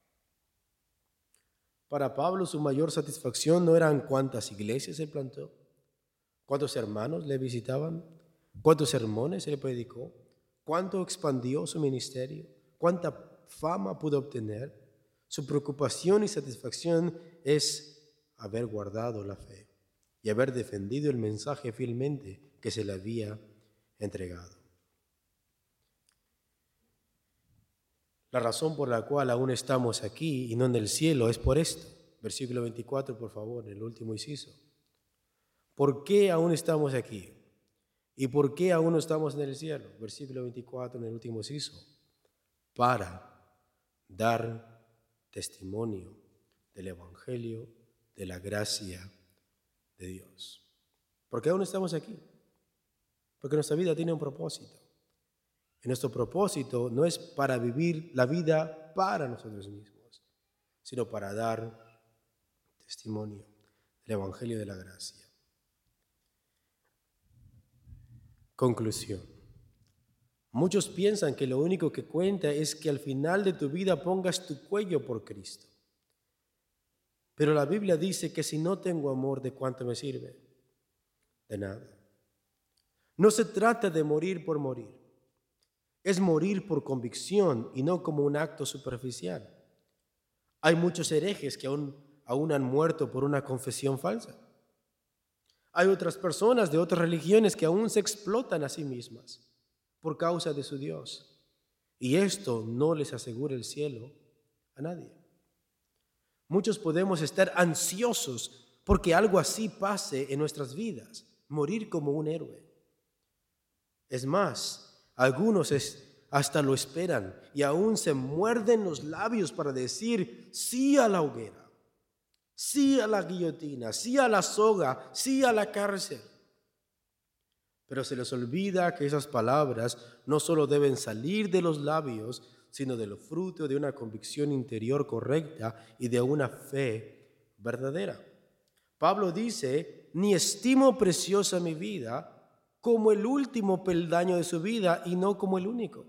A: Para Pablo su mayor satisfacción no eran cuántas iglesias Él plantó, cuántos hermanos le visitaban, cuántos sermones Él predicó, cuánto expandió su ministerio, cuánta fama pudo obtener. Su preocupación y satisfacción es haber guardado la fe y haber defendido el mensaje fielmente que se le había entregado. La razón por la cual aún estamos aquí y no en el cielo es por esto. Versículo 24, por favor, el último inciso. ¿Por qué aún estamos aquí? ¿Y por qué aún no estamos en el cielo? Versículo 24, en el último inciso. Para dar testimonio del Evangelio, de la gracia de Dios. ¿Por qué aún estamos aquí? Porque nuestra vida tiene un propósito. Y nuestro propósito no es para vivir la vida para nosotros mismos, sino para dar testimonio del Evangelio de la gracia. Conclusión. Muchos piensan que lo único que cuenta es que al final de tu vida pongas tu cuello por Cristo. Pero la Biblia dice que si no tengo amor, ¿de cuánto me sirve? De nada. No se trata de morir por morir. Es morir por convicción y no como un acto superficial. Hay muchos herejes que aún han muerto por una confesión falsa. Hay otras personas de otras religiones que aún se explotan a sí mismas por causa de su Dios. Y esto no les asegura el cielo a nadie. Muchos podemos estar ansiosos porque algo así pase en nuestras vidas, morir como un héroe. Es más, algunos hasta lo esperan y aún se muerden los labios para decir sí a la hoguera, sí a la guillotina, sí a la soga, sí a la cárcel. Pero se les olvida que esas palabras no solo deben salir de los labios, sino del fruto de una convicción interior correcta y de una fe verdadera. Pablo dice, ni estimo preciosa mi vida como el último peldaño de su vida y no como el único.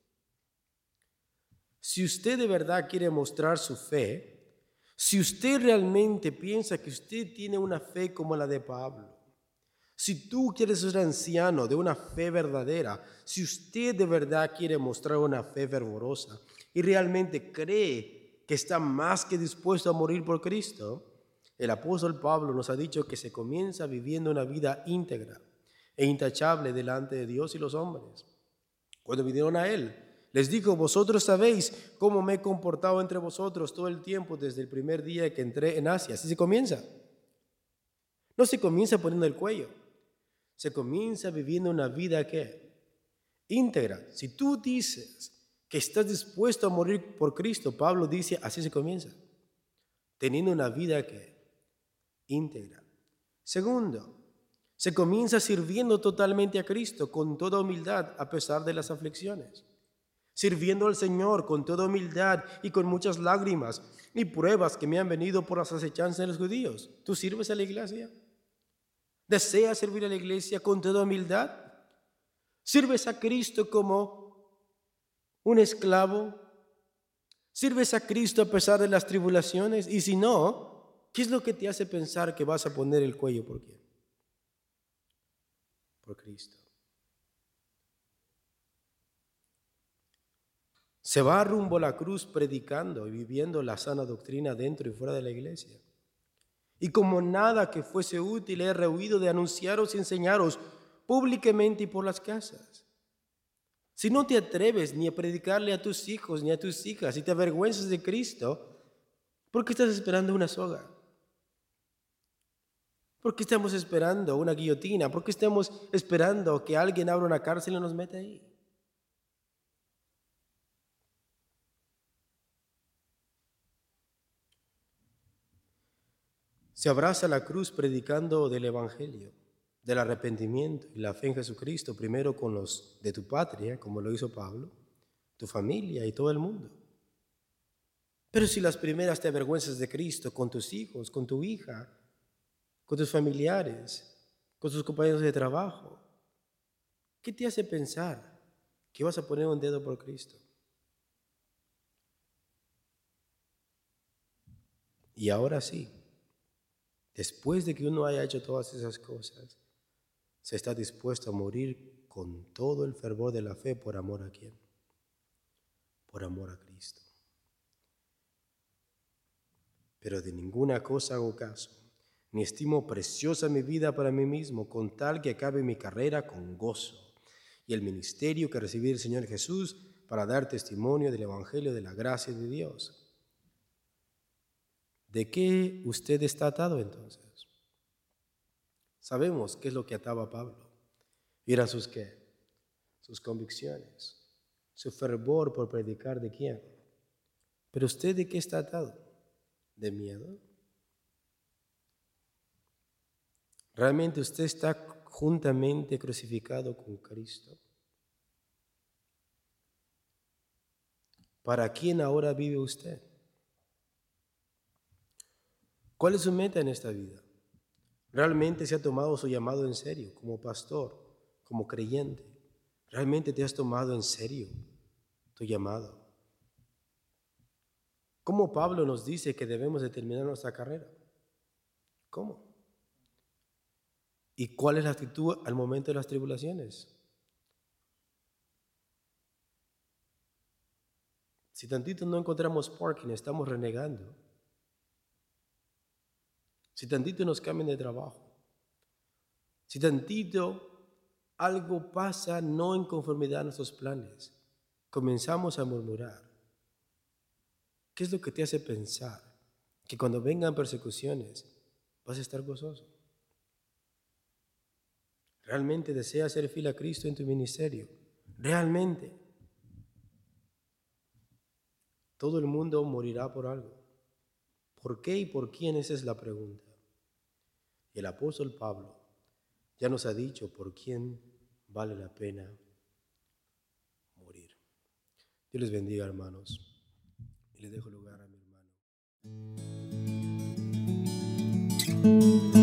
A: Si usted de verdad quiere mostrar su fe, si usted realmente piensa que usted tiene una fe como la de Pablo, si tú quieres ser anciano de una fe verdadera, si usted de verdad quiere mostrar una fe fervorosa y realmente cree que está más que dispuesto a morir por Cristo, el apóstol Pablo nos ha dicho que se comienza viviendo una vida íntegra e intachable delante de Dios y los hombres. Cuando vinieron a él, les dijo, vosotros sabéis cómo me he comportado entre vosotros todo el tiempo desde el primer día que entré en Asia. Así se comienza. No se comienza poniendo el cuello. Se comienza viviendo una vida ¿qué? Íntegra. Si tú dices que estás dispuesto a morir por Cristo, Pablo dice, así se comienza. Teniendo una vida ¿qué? Íntegra. Segundo, se comienza sirviendo totalmente a Cristo con toda humildad a pesar de las aflicciones. Sirviendo al Señor con toda humildad y con muchas lágrimas y pruebas que me han venido por las acechanzas de los judíos. ¿Tú sirves a la iglesia? ¿Deseas servir a la iglesia con toda humildad? ¿Sirves a Cristo como un esclavo? ¿Sirves a Cristo a pesar de las tribulaciones? Y si no, ¿qué es lo que te hace pensar que vas a poner el cuello por quién? Por Cristo. Se va rumbo a la cruz predicando y viviendo la sana doctrina dentro y fuera de la iglesia. Y como nada que fuese útil he rehuido de anunciaros y enseñaros públicamente y por las casas. Si no te atreves ni a predicarle a tus hijos ni a tus hijas y te avergüenzas de Cristo, ¿por qué estás esperando una soga? ¿Por qué estamos esperando una guillotina? ¿Por qué estamos esperando que alguien abra una cárcel y nos meta ahí? Se abraza la cruz predicando del Evangelio, del arrepentimiento y la fe en Jesucristo, primero con los de tu patria, como lo hizo Pablo, tu familia y todo el mundo. Pero si las primeras te avergüenzas de Cristo con tus hijos, con tu hija, con tus familiares, con tus compañeros de trabajo? ¿Qué te hace pensar que vas a poner un dedo por Cristo? Y ahora sí, después de que uno haya hecho todas esas cosas, se está dispuesto a morir con todo el fervor de la fe por amor a quién? Por amor a Cristo. Pero de ninguna cosa hago caso, ni estimo preciosa mi vida para mí mismo, con tal que acabe mi carrera con gozo y el ministerio que recibí del Señor Jesús para dar testimonio del Evangelio de la gracia de Dios. ¿De qué usted está atado entonces? Sabemos qué es lo que ataba a Pablo. Eran sus qué, sus convicciones, su fervor por predicar de quién. Pero usted, ¿de qué está atado? ¿De miedo? ¿Realmente usted está juntamente crucificado con Cristo? ¿Para quién ahora vive usted? ¿Cuál es su meta en esta vida? ¿Realmente se ha tomado su llamado en serio como pastor, como creyente? ¿Realmente te has tomado en serio tu llamado? ¿Cómo Pablo nos dice que debemos de terminar nuestra carrera? ¿Cómo? ¿Y cuál es la actitud al momento de las tribulaciones? Si tantito no encontramos parking, estamos renegando. Si tantito nos cambian de trabajo. Si tantito algo pasa no en conformidad a nuestros planes, comenzamos a murmurar. ¿Qué es lo que te hace pensar que cuando vengan persecuciones vas a estar gozoso? ¿Realmente deseas ser fiel a Cristo en tu ministerio? ¿Realmente? Todo el mundo morirá por algo. ¿Por qué y por quién? Esa es la pregunta. Y el apóstol Pablo ya nos ha dicho por quién vale la pena morir. Dios les bendiga, hermanos. Y les dejo lugar a mi hermano.